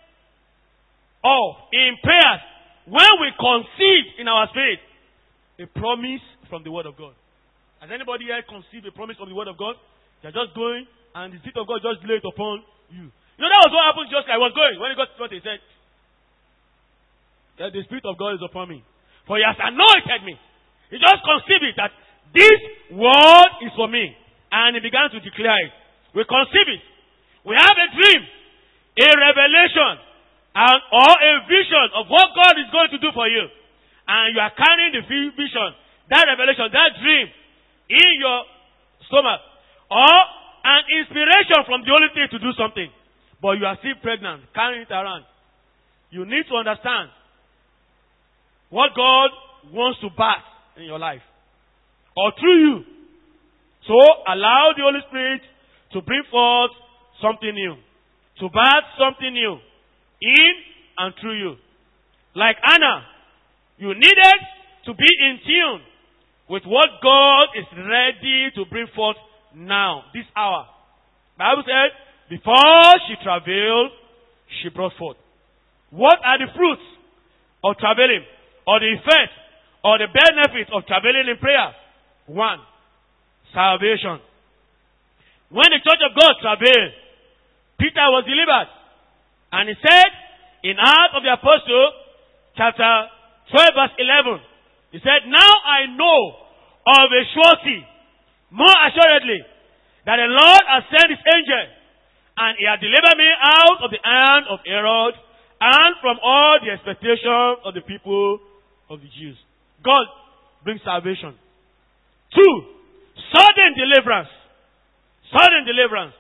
off in prayers when we conceived in our spirit a promise from the Word of God. Has anybody here conceived a promise from the Word of God? They're just going and the Spirit of God just laid upon you. You know, that was what happened just like I was going. When he got to front, he said, that the Spirit of God is upon me. For He has anointed me. He just conceived it that this word is for me. And he began to declare it. We conceive it. We have a dream, a revelation, and, or a vision of what God is going to do for you. And you are carrying the vision, that revelation, that dream in your stomach. Or an inspiration from the Holy Spirit to do something. But you are still pregnant, carrying it around. You need to understand what God wants to birth in your life. Or through you. So, allow the Holy Spirit to bring forth something new. To birth something new. In and through you. Like Anna, you needed to be in tune with what God is ready to bring forth now, this hour. The Bible said, before she travailed, she brought forth. What are the fruits of travailing, or the effect, or the benefit of travailing in prayer? One, salvation. When the church of God travailed, Peter was delivered. And he said, in Acts of the Apostle, chapter twelve, verse eleven, he said, now I know of a surety, more assuredly, that the Lord has sent his angel, and he has delivered me out of the hand of Herod, and from all the expectation of the people of the Jews. God brings salvation. Two, sudden deliverance. Sudden deliverance.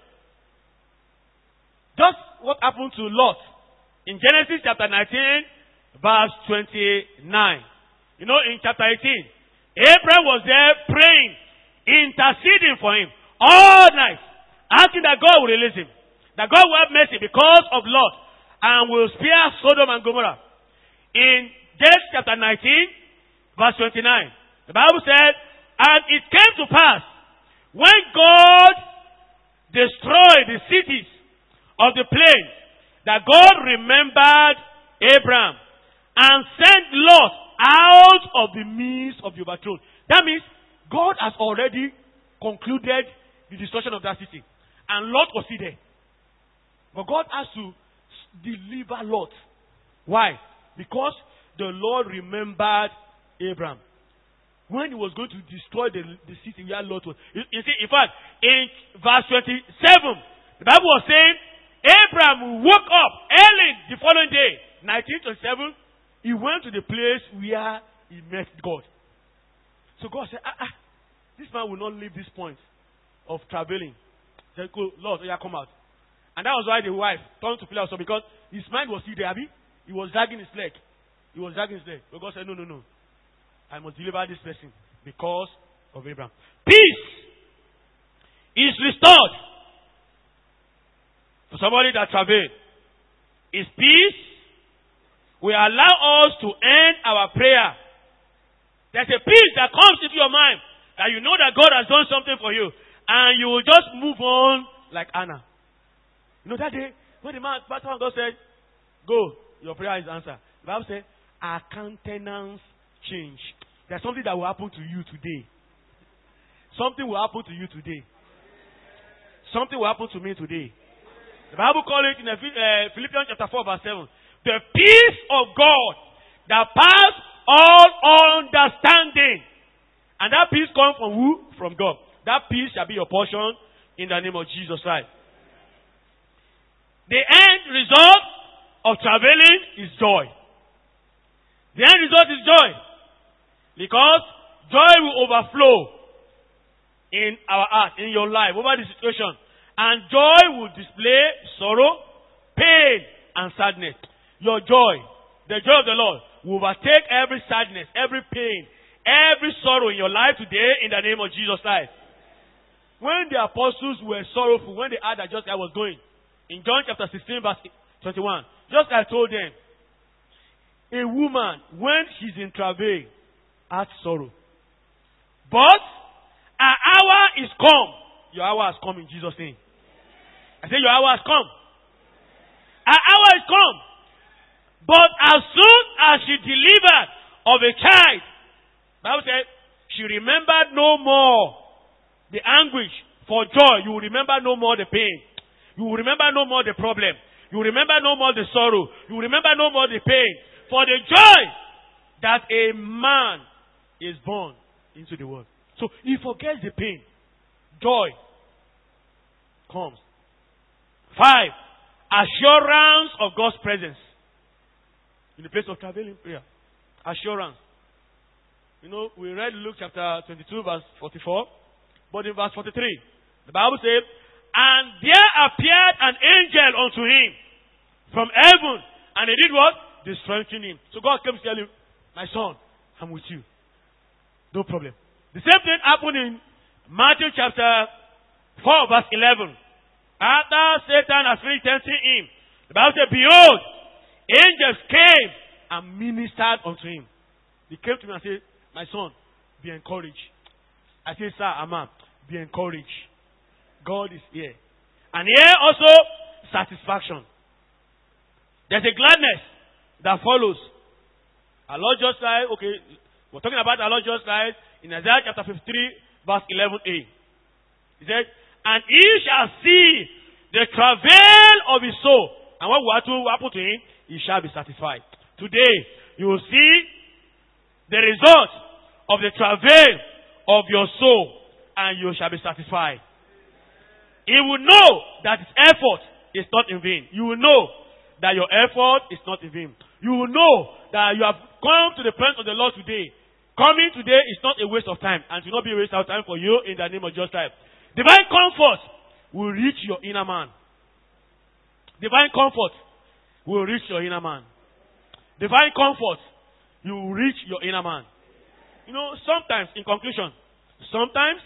Just what happened to Lot in Genesis chapter nineteen, verse twenty-nine. You know, in chapter eighteen, Abraham was there praying, interceding for him all night, asking that God will release him, that God will have mercy because of Lot, and will spare Sodom and Gomorrah. In Genesis chapter nineteen, verse twenty-nine, the Bible said, and it came to pass, when God destroyed the cities of the plain, that God remembered Abraham and sent Lot out of the midst of the overthrown. That means God has already concluded the destruction of that city. And Lot was still there. But God has to deliver Lot. Why? Because the Lord remembered Abraham. When he was going to destroy the, the city where Lot was. You, you see, in fact, in verse twenty-seven, the Bible was saying, Abraham woke up early the following day, nineteen twenty-seven, he went to the place where he met God. So God said, ah, ah, this man will not leave this point of traveling. He said, go, Lord, yeah, come out. And that was why the wife turned to Philip, because his mind was still there, Abby. He was dragging his leg. He was dragging his leg. But God said, no, no, no. I must deliver this person because of Abraham. Peace is restored for somebody that travailed. Is peace will allow us to end our prayer. There's a peace that comes into your mind that you know that God has done something for you, and you will just move on like Anna. You know that day when the man, Pastor God said, "Go, your prayer is answered." The Bible said, "Our countenance change." There's something that will happen to you today. Something will happen to you today. Something will happen to me today. The Bible calls it in uh, Philippians chapter four, verse seven. The peace of God that passes all understanding. And that peace comes from who? From God. That peace shall be your portion in the name of Jesus Christ. The end result of traveling is joy. The end result is joy. Because joy will overflow in our heart, in your life, over the situation. And joy will display sorrow, pain, and sadness. Your joy, the joy of the Lord, will overtake every sadness, every pain, every sorrow in your life today in the name of Jesus Christ. When the apostles were sorrowful, when they heard that just I was going, in John chapter sixteen, verse twenty-one, just I told them, a woman, when she's in travail, has sorrow. But her hour is come. Your hour has come in Jesus' name. I say your hour has come. Her hour is come. But as soon as she delivered of a child, the Bible said, she remembered no more the anguish for joy. You will remember no more the pain. You will remember no more the problem. You will remember no more the sorrow. You will remember no more the pain. For the joy that a man is born into the world. So he forgets the pain. Joy comes. Five, assurance of God's presence in the place of traveling prayer. Assurance. You know, we read Luke chapter twenty-two, verse forty-four. But in verse forty-three, the Bible says, and there appeared an angel unto him from heaven. And he did what? They strengthened him. So God came to tell him, my son, I'm with you. No problem. The same thing happened in Matthew chapter four, verse eleven. After Satan has finished tempting him, the Bible said, behold, angels came and ministered unto him. They came to me and said, my son, be encouraged. I said, sir, Amma, be encouraged. God is here. And here also, satisfaction. There's a gladness that follows. Our Lord just died. Okay, we're talking about our Lord just died in Isaiah chapter fifty-three, verse eleven a. He said, and he shall see the travail of his soul. And what will happen to him? He shall be satisfied. Today, you will see the result of the travail of your soul, and you shall be satisfied. He will know that his effort is not in vain. You will know that your effort is not in vain. You will know that you have come to the presence of the Lord today. Coming today is not a waste of time, and it will not be a waste of time for you in the name of Jesus Christ. Divine comfort will reach your inner man. Divine comfort will reach your inner man. Divine comfort, you will reach your inner man. You know, sometimes, in conclusion, sometimes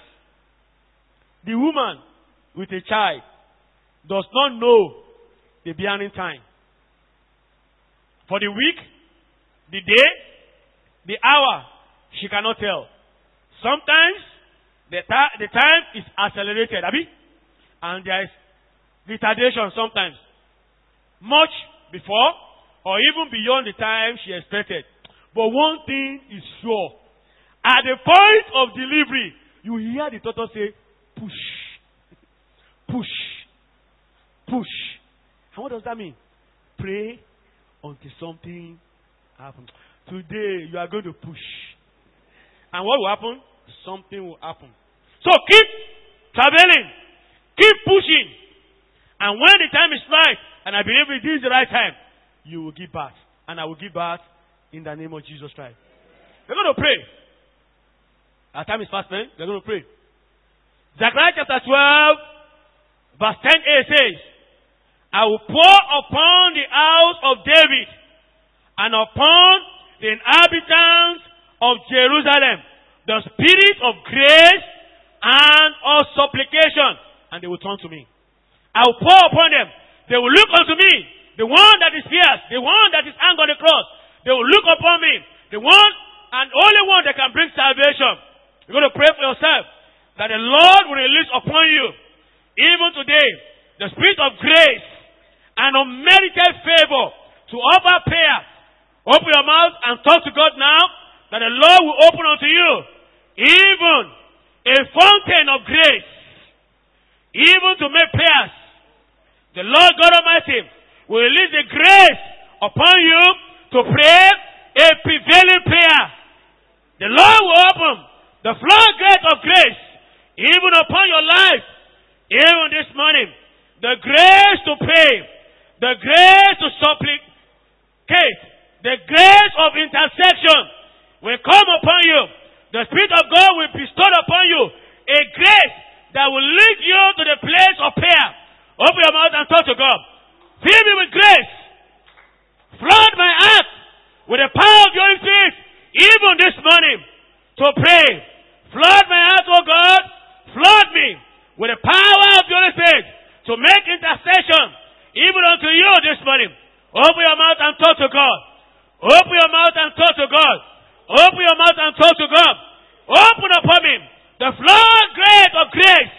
the woman with a child does not know the bearing time. For the week, the day, the hour, she cannot tell. Sometimes the, ta- the time is accelerated, Abi, and there is retardation sometimes. Much before or even beyond the time she expected. But one thing is sure. At the point of delivery, you hear the doctor say, push, push, push. And what does that mean? Pray until something happens. Today, you are going to push. And what will happen? Something will happen. So keep traveling. Keep pushing. And when the time is right, and I believe it is the right time, you will give birth. And I will give birth in the name of Jesus Christ. We're going to pray. Our time is fast, man. We're going to pray. Zechariah chapter twelve, verse ten a says, I will pour upon the house of David and upon the inhabitants of Jerusalem the spirit of grace and of supplication, and they will turn to me. I will pour upon them. They will look unto me, the one that is fierce, the one that is hanged on the cross. They will look upon me, the one and only one that can bring salvation. You're going to pray for yourself that the Lord will release upon you, even today, the spirit of grace and unmerited favor to offer prayer. Open your mouth and talk to God now, that the Lord will open unto you even a fountain of grace, even to make prayers. The Lord God Almighty will release the grace upon you to pray a prevailing prayer. The Lord will open the floodgate of grace even upon your life, even this morning. The grace to pray, the grace to supplicate, the grace of intercession will come upon you. The Spirit of God will bestow upon you a grace that will lead you to the place of prayer. Open your mouth and talk to God. Fill me with grace. Flood my heart with the power of your Holy Spirit, even this morning, to pray. Flood my heart, oh God. Flood me with the power of your Holy Spirit to make intercession, even unto you this morning. Open your mouth and talk to God. Open your mouth and talk to God. Open your mouth and talk to God. Open upon me the floodgate of grace.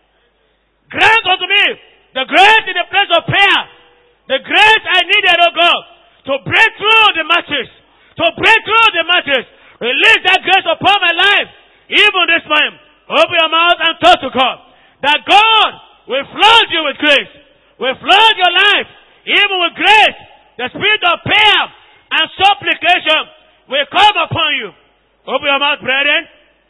Grant unto me the grace in the place of prayer. The grace I needed, oh God, to break through the mattress. To break through the mattress. Release that grace upon my life, even this morning. Open your mouth and talk to God. That God will flood you with grace. Will flood your life, even with grace. The spirit of prayer and supplication will come upon you. Open your mouth, brethren.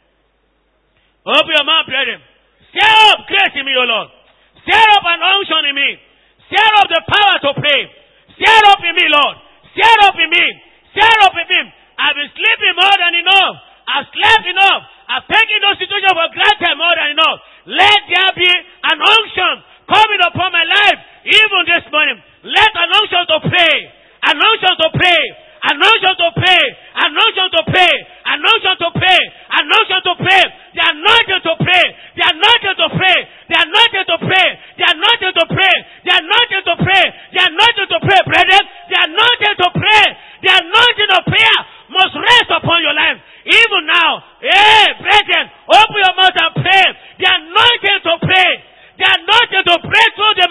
Open your mouth, brethren. Stir up grace in me, O Lord. Stir up an unction in me. Stir up the power to pray. Stir up in me, Lord. Stir up in me. Stir up in me. I've been sleeping more than enough. I've slept enough. I've taken those situations for granted more than enough. Let there be an unction coming upon my life, even this morning. Let an unction to pray. An unction to pray. An unction to pray. An unction to pray. An unction to pray. An unction to pray. The anointing to pray. The anointing to pray. The anointing to pray. The anointing to pray. The anointing to pray. The anointing to pray, brethren. The anointing to pray. The anointing of prayer must rest upon your life. Even now, hey, brethren, open your mouth and pray. The anointing to pray. The anointing to break through the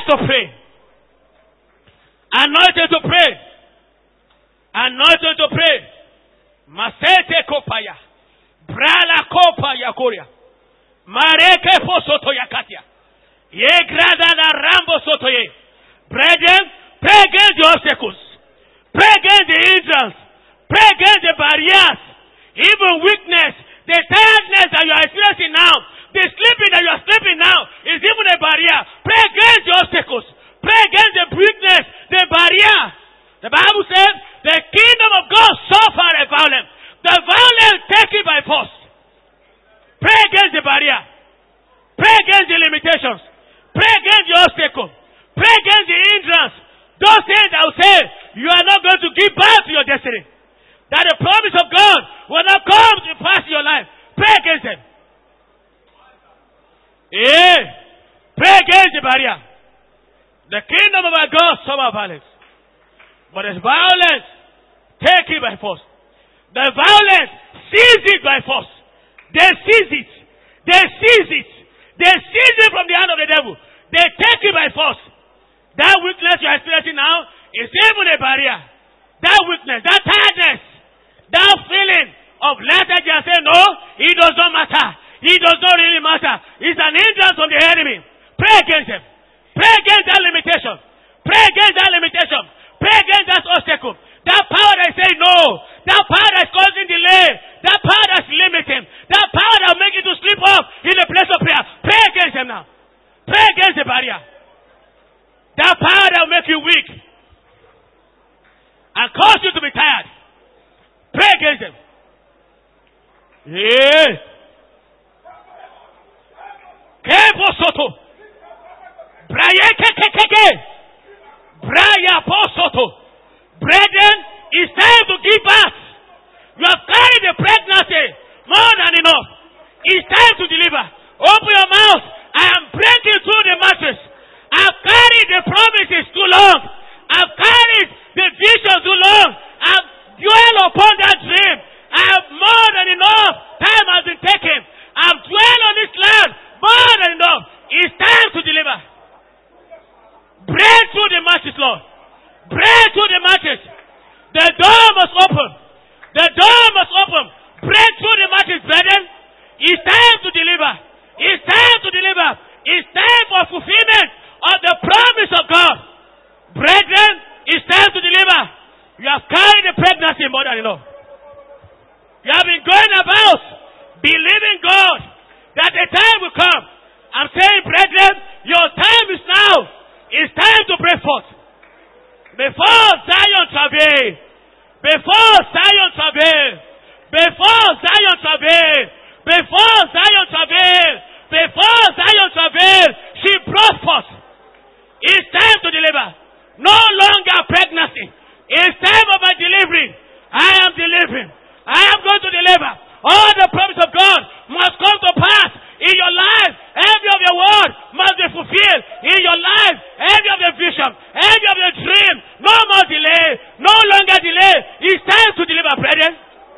to pray. Anointed to pray. Anointed to pray. Masete kopaya. Brala kopaya koria. Mareke posoto yakatia. Ye grada na rambo soto ye. Brethren, pray against the obstacles. Pray against the hindrance. Pray against the barriers. Even weakness. The tiredness that you are experiencing now. The sleeping that you are sleeping now is even a barrier. Pray against the obstacles. Pray against the weakness, the barrier. The Bible says, the kingdom of God suffer a violence. The violence take it by force. Pray against the barrier. Pray against the limitations. Pray against the obstacle. Pray against the hindrance. Those things that will say, you are not going to give back to your destiny. That the promise of God will not come to pass in your life. Pray against them. Yeah. Pray against the barrier. The kingdom of our God suffer violence. But the violence, take it by force. The violence, seize it by force. They seize it. They seize it. They seize it from the hand of the devil. They take it by force. That weakness you are experiencing now is even a barrier. That weakness, that tiredness, that feeling of lethargy and saying, no, it does not matter. It does not really matter. It's an hindrance from the enemy. Pray against them. Pray against that limitation. Pray against that limitation. Pray against that obstacle. That power that is saying no. That power that is causing delay. That power that is limiting. That power that will make you to slip up in the place of prayer. Pray against them now. Pray against the barrier. That power that will make you weak and cause you to be tired. Pray against them. Yeah. Kepo soto. Braya kekekeke. Braya posoto. Brethren, it's time to give birth. You have carried the pregnancy more than enough. It's time to deliver. Open your mouth. I am breaking through the mattress. I've carried the promises too long. I've carried the vision too long. I've dwelled upon that dream. I have more than enough. Time has been taken. I've dwelled on this land more than enough. It's time to deliver. Break through the mattress, Lord. Break through the mattress. The door must open. The door must open. Break through the mattress, brethren. It's time to deliver. It's time to deliver. It's time for fulfillment of the promise of God. Brethren, it's time to deliver. You have carried the pregnancy more than enough. You have been going about believing God that the time will come. I'm saying, brethren, your time is now. It's time to break forth. Before Zion travail, before Zion travail, before Zion travail, before Zion travail, before Zion travail, she brought forth. It's time to deliver. No longer pregnancy. It's time of my delivery. I am delivering. I am going to deliver. All the promise of God must come to pass in your life. Every of your word must be fulfilled in your life. Every of the vision, every of the dream. No more delay. No longer delay. It's time to deliver, brethren.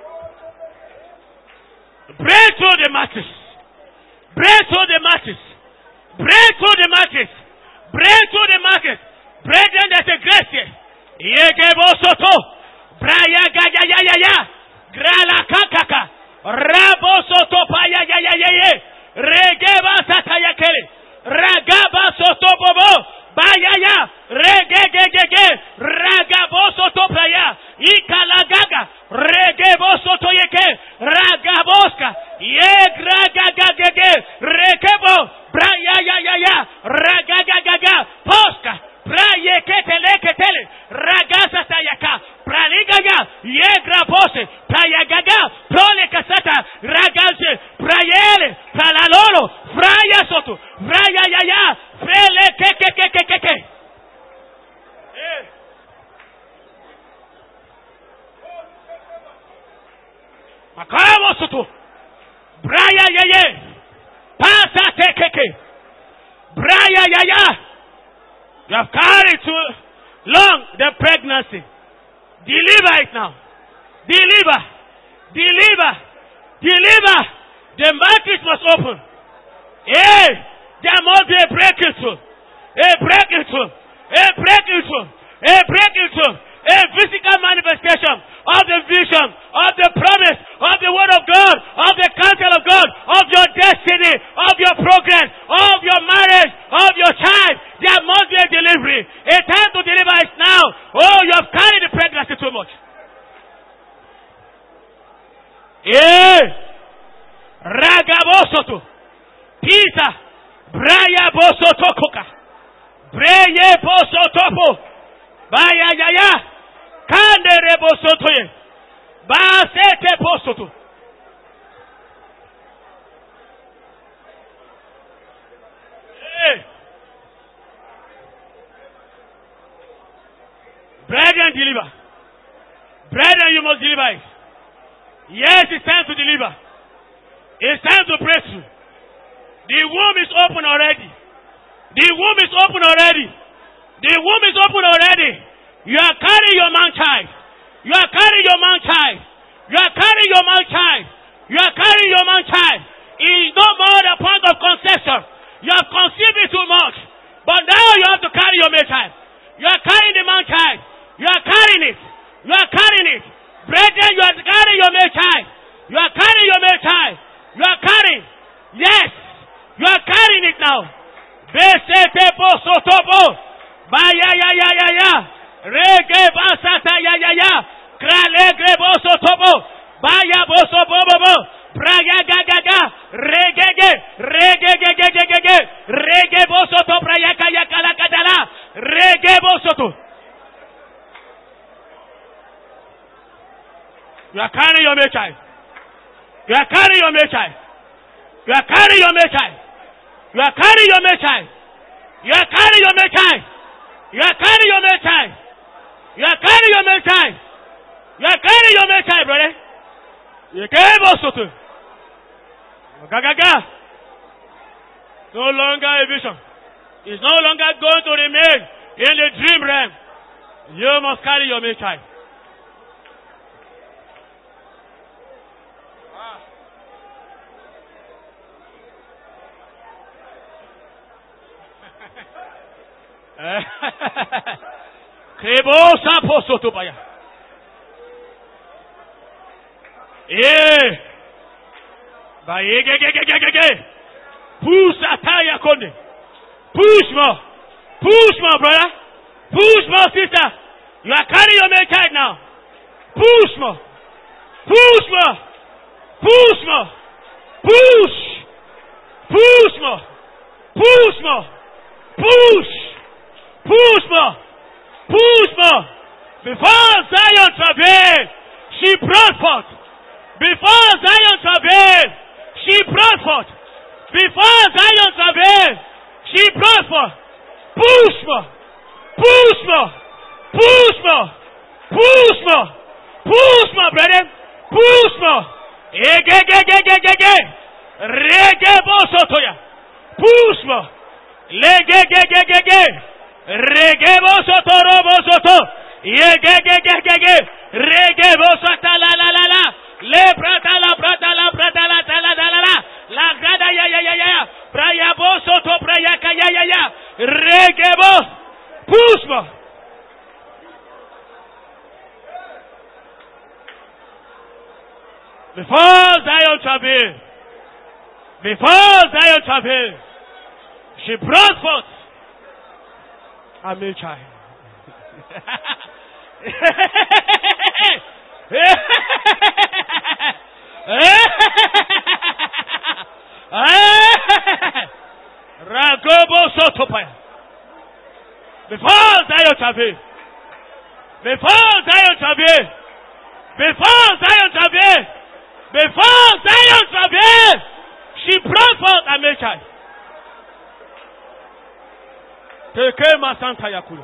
Break through the mattress. Break through the mattress. Break through the mattress. Break through the mattress. Brethren, there's a grace here. Yegebo soto. Braya ga ya ya ya ya. Grala kakaka. Rabo soto pa ya ya ya ya ya. Regeba sataya kele. Ragaba soto bobo. Baya ya. Rege ge ge ge. Ragabo soto pa ya. Ikalagaga. Regebo soto yeke. Ragaboska. Ye graga ga ge ge. Regebo. Braya ya ya ya. Ragaga ga ga. Poska. Praye ketele ketele. Ragasa tayaka. Praligaga. Ye grapose. Prayagaga. Prole kasata. Ragase. Prayele. Pralalolo. Fraya soto. Fraya ya ya. Frele ke ke ke ke ke ke. Makamo soto. Braya ya ya. Pasa te ke ke. Braya ya ya. You have carried too long the pregnancy. Deliver it now. Deliver. Deliver. Deliver. The market must open. Hey, there must be a breakthrough. A breakthrough. A breakthrough. A breakthrough. A physical manifestation of the vision, of the promise, of the word of God, of the counsel of God, of your destiny, of your progress, of your marriage, of your child. There must be a delivery. A time to deliver is now. Oh, you have carried the pregnancy too much. Yeah. Ragabosoto. Pisa. Braya bosotokoka. Breye bosotopo. Baya yaya. Kande rebosotoye. Basete bosoto. Hey. Brethren, deliver. Brethren, you must deliver it. Yes, it's time to deliver. It's time to break through. The womb is open already. The womb is open already. The womb is open already. You are carrying your man child. You are carrying your man child. You are carrying your man child. You are carrying your man child. It is no more the point of conception. You have conceived it too much. But now you have to carry your man child. You are carrying the man child. You are carrying it. You are carrying it. Brethren, you are carrying your man child. You are carrying your man child. You are carrying. Yes. You are carrying it now. Besete bosotobo. Ba ya ya ya ya ya. Rege basata ya ya ya. Kralegre bosotobo. Ba ya bosobobo. Praga ga ga ga. Rege ge. Rege ge ge ge ge ge. Rege bosoto praya kaya kala kadala. Rege bosoto. You are carrying your male child. You are carrying your male child. You are carrying your male child. You are carrying your male child. You are carrying your male child. You are carrying your male child. You are carrying your male child. You are carrying your male child, brother. You gave us to. Gaga. No longer a vision. It's no longer going to remain in the dream realm. You must carry your male child. Krebosa posotopaya. Eh. Ba ye ge ge ge ge ge ge. Push ataya konde. Push more. Push more, brother. Push more, sister. You are carrying your male child now. Push more. Push more. Push more. Push. Push more. Push more. Push. Push more. Push more. Before Zion travailed, she brought forth. Before Zion travailed, she brought forth. Before Zion travailed, she brought forth. Push more. Push more. Push more. Push more. Push more, brother. Push more. Ege ge ge ge ge ge. Rege bosotoya. Push more. Lege ge ge ge ge. Rege bosoto robo soto. Yege ge ge ge ge. Rege bosota la la la la. Le prata la prata la prata la ta la la la la. La grada ya ya ya ya. Praya bosoto praya ka ya ya ya. Rege bo. Push mo. Before Zion travailed, before Zion travailed, she brought forth a male child. Ragobo Sotopaya. Before Zion travailed, before Zion travailed, before Zion travailed, before Zion travailed, she brought forth a male child. Tekema Santa Yakulu.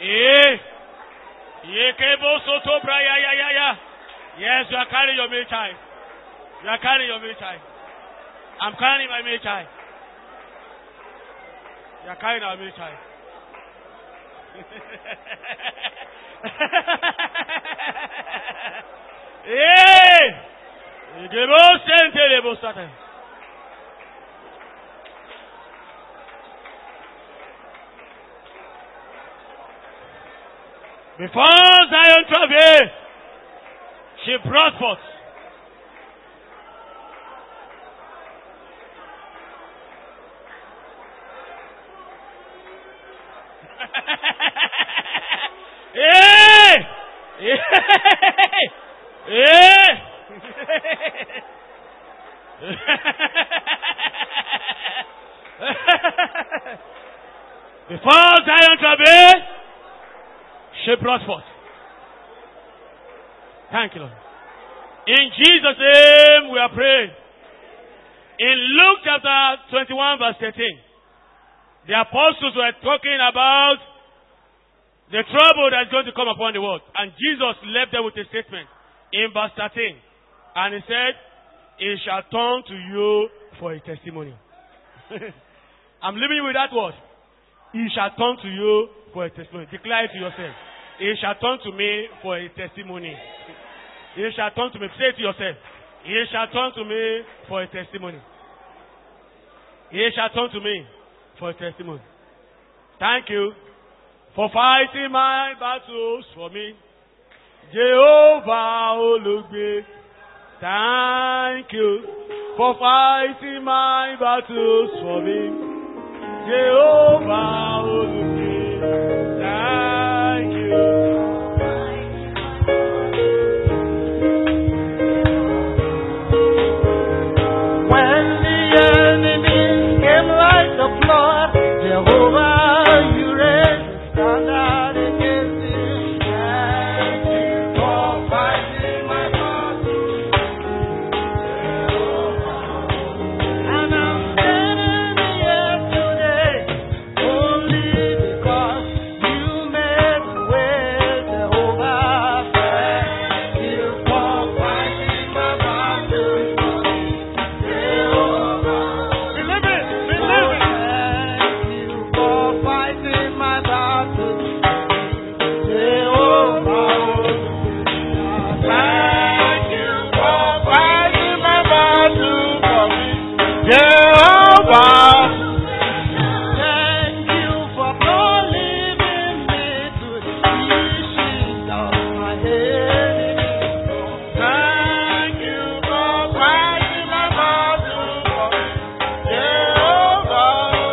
Eh. Yekebo soto bra ya ya ya ya. Yes, you are carrying your male child. You are carrying your male child. I'm carrying my male child. You are carrying our male child. Eh. Yekebo sente lebo satan. Before Zion travailed, she brought forth. Hey! Hey! Hey! Before Zion travailed, she brought forth. Thank you, Lord. In Jesus' name we are praying. In Luke chapter twenty-one verse thirteen, the apostles were talking about the trouble that is going to come upon the world. And Jesus left them with a statement in verse thirteen. And he said, "It shall turn to you for a testimony." I'm leaving you with that word. It shall turn to you for a testimony. Declare it to yourself. It shall turn to me for a testimony. It shall turn to me. Say it to yourself. It shall turn to me for a testimony. It shall turn to me for a testimony. Thank you for fighting my battles for me. Jehovah Olugbe. Thank you for fighting my battles for me. Jehovah Olugbe. Thank you. When the enemy came like a flood, Jehovah, you raised the standard against him. Thank you for fighting my battles, Jehovah. And I'm standing here today only because you made the way, Jehovah. Thank you for fighting my battles, Jehovah. Believe it, believe it. Thank you for fighting my battles, Jehovah. Thank you for fighting my battles for me, Jehovah. Thank you for not leaving me to the issues of my enemies. Thank you for fighting my battles for me, Jehovah.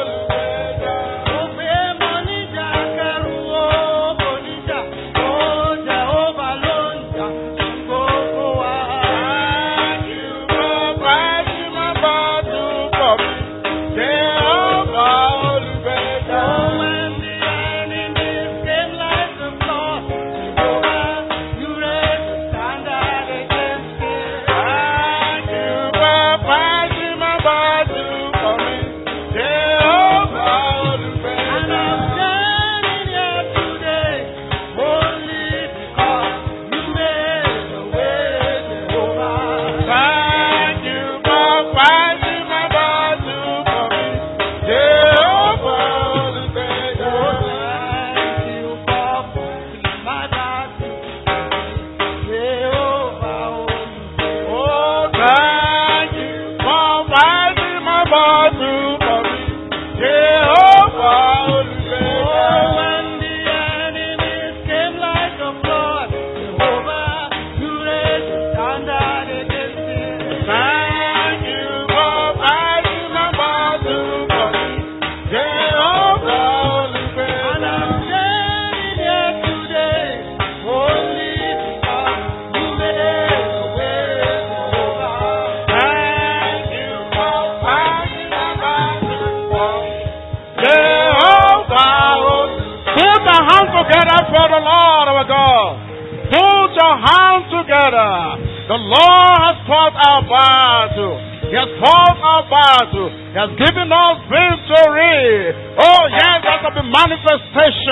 Ofe monija keru o monija, o Jehovah ló ń jà gbogbo wa. Thank you for fighting my battles for me, Jehovah. Oh, when the enemies came like a flood, Jehovah, you raised the standard against them. Thank you for fighting my battles for me, Jehovah. And I'm standing here today only because you made the way, Jehovah. Thank you for fighting my battles for me, Jehovah. Thank you for fighting my battles, Jehovah. Oh, thank you for fighting my battles for me, Jehovah. Oh, when the enemies came like a flood, Jehovah, you raised the standard against them. Thank you for fighting my battles for me, Jehovah. And I'm standing here today only because you made the way, Jehovah. Thank you for fighting my battles for me, Jehovah. Put your hands together for the Lord our God. Put your hands together. The Lord has fought our battle. He has fought our battle. He has given us victory. Oh yes, there shall be manifestation.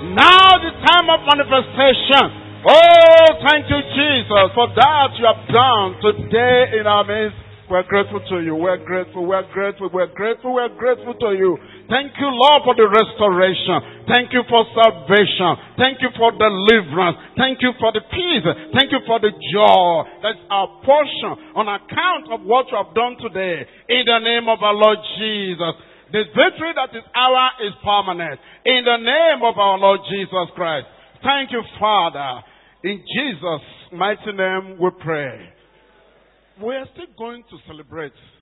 Now the time of manifestation. Oh, thank you, Jesus, for that you have done today in our midst. We're grateful to you. We're grateful. We're grateful. We're grateful. We're grateful to you. Thank you, Lord, for the restoration. Thank you for salvation. Thank you for deliverance. Thank you for the peace. Thank you for the joy. That's our portion on account of what you have done today. In the name of our Lord Jesus. The victory that is ours is permanent. In the name of our Lord Jesus Christ. Thank you, Father. In Jesus' mighty name we pray. We are still going to celebrate.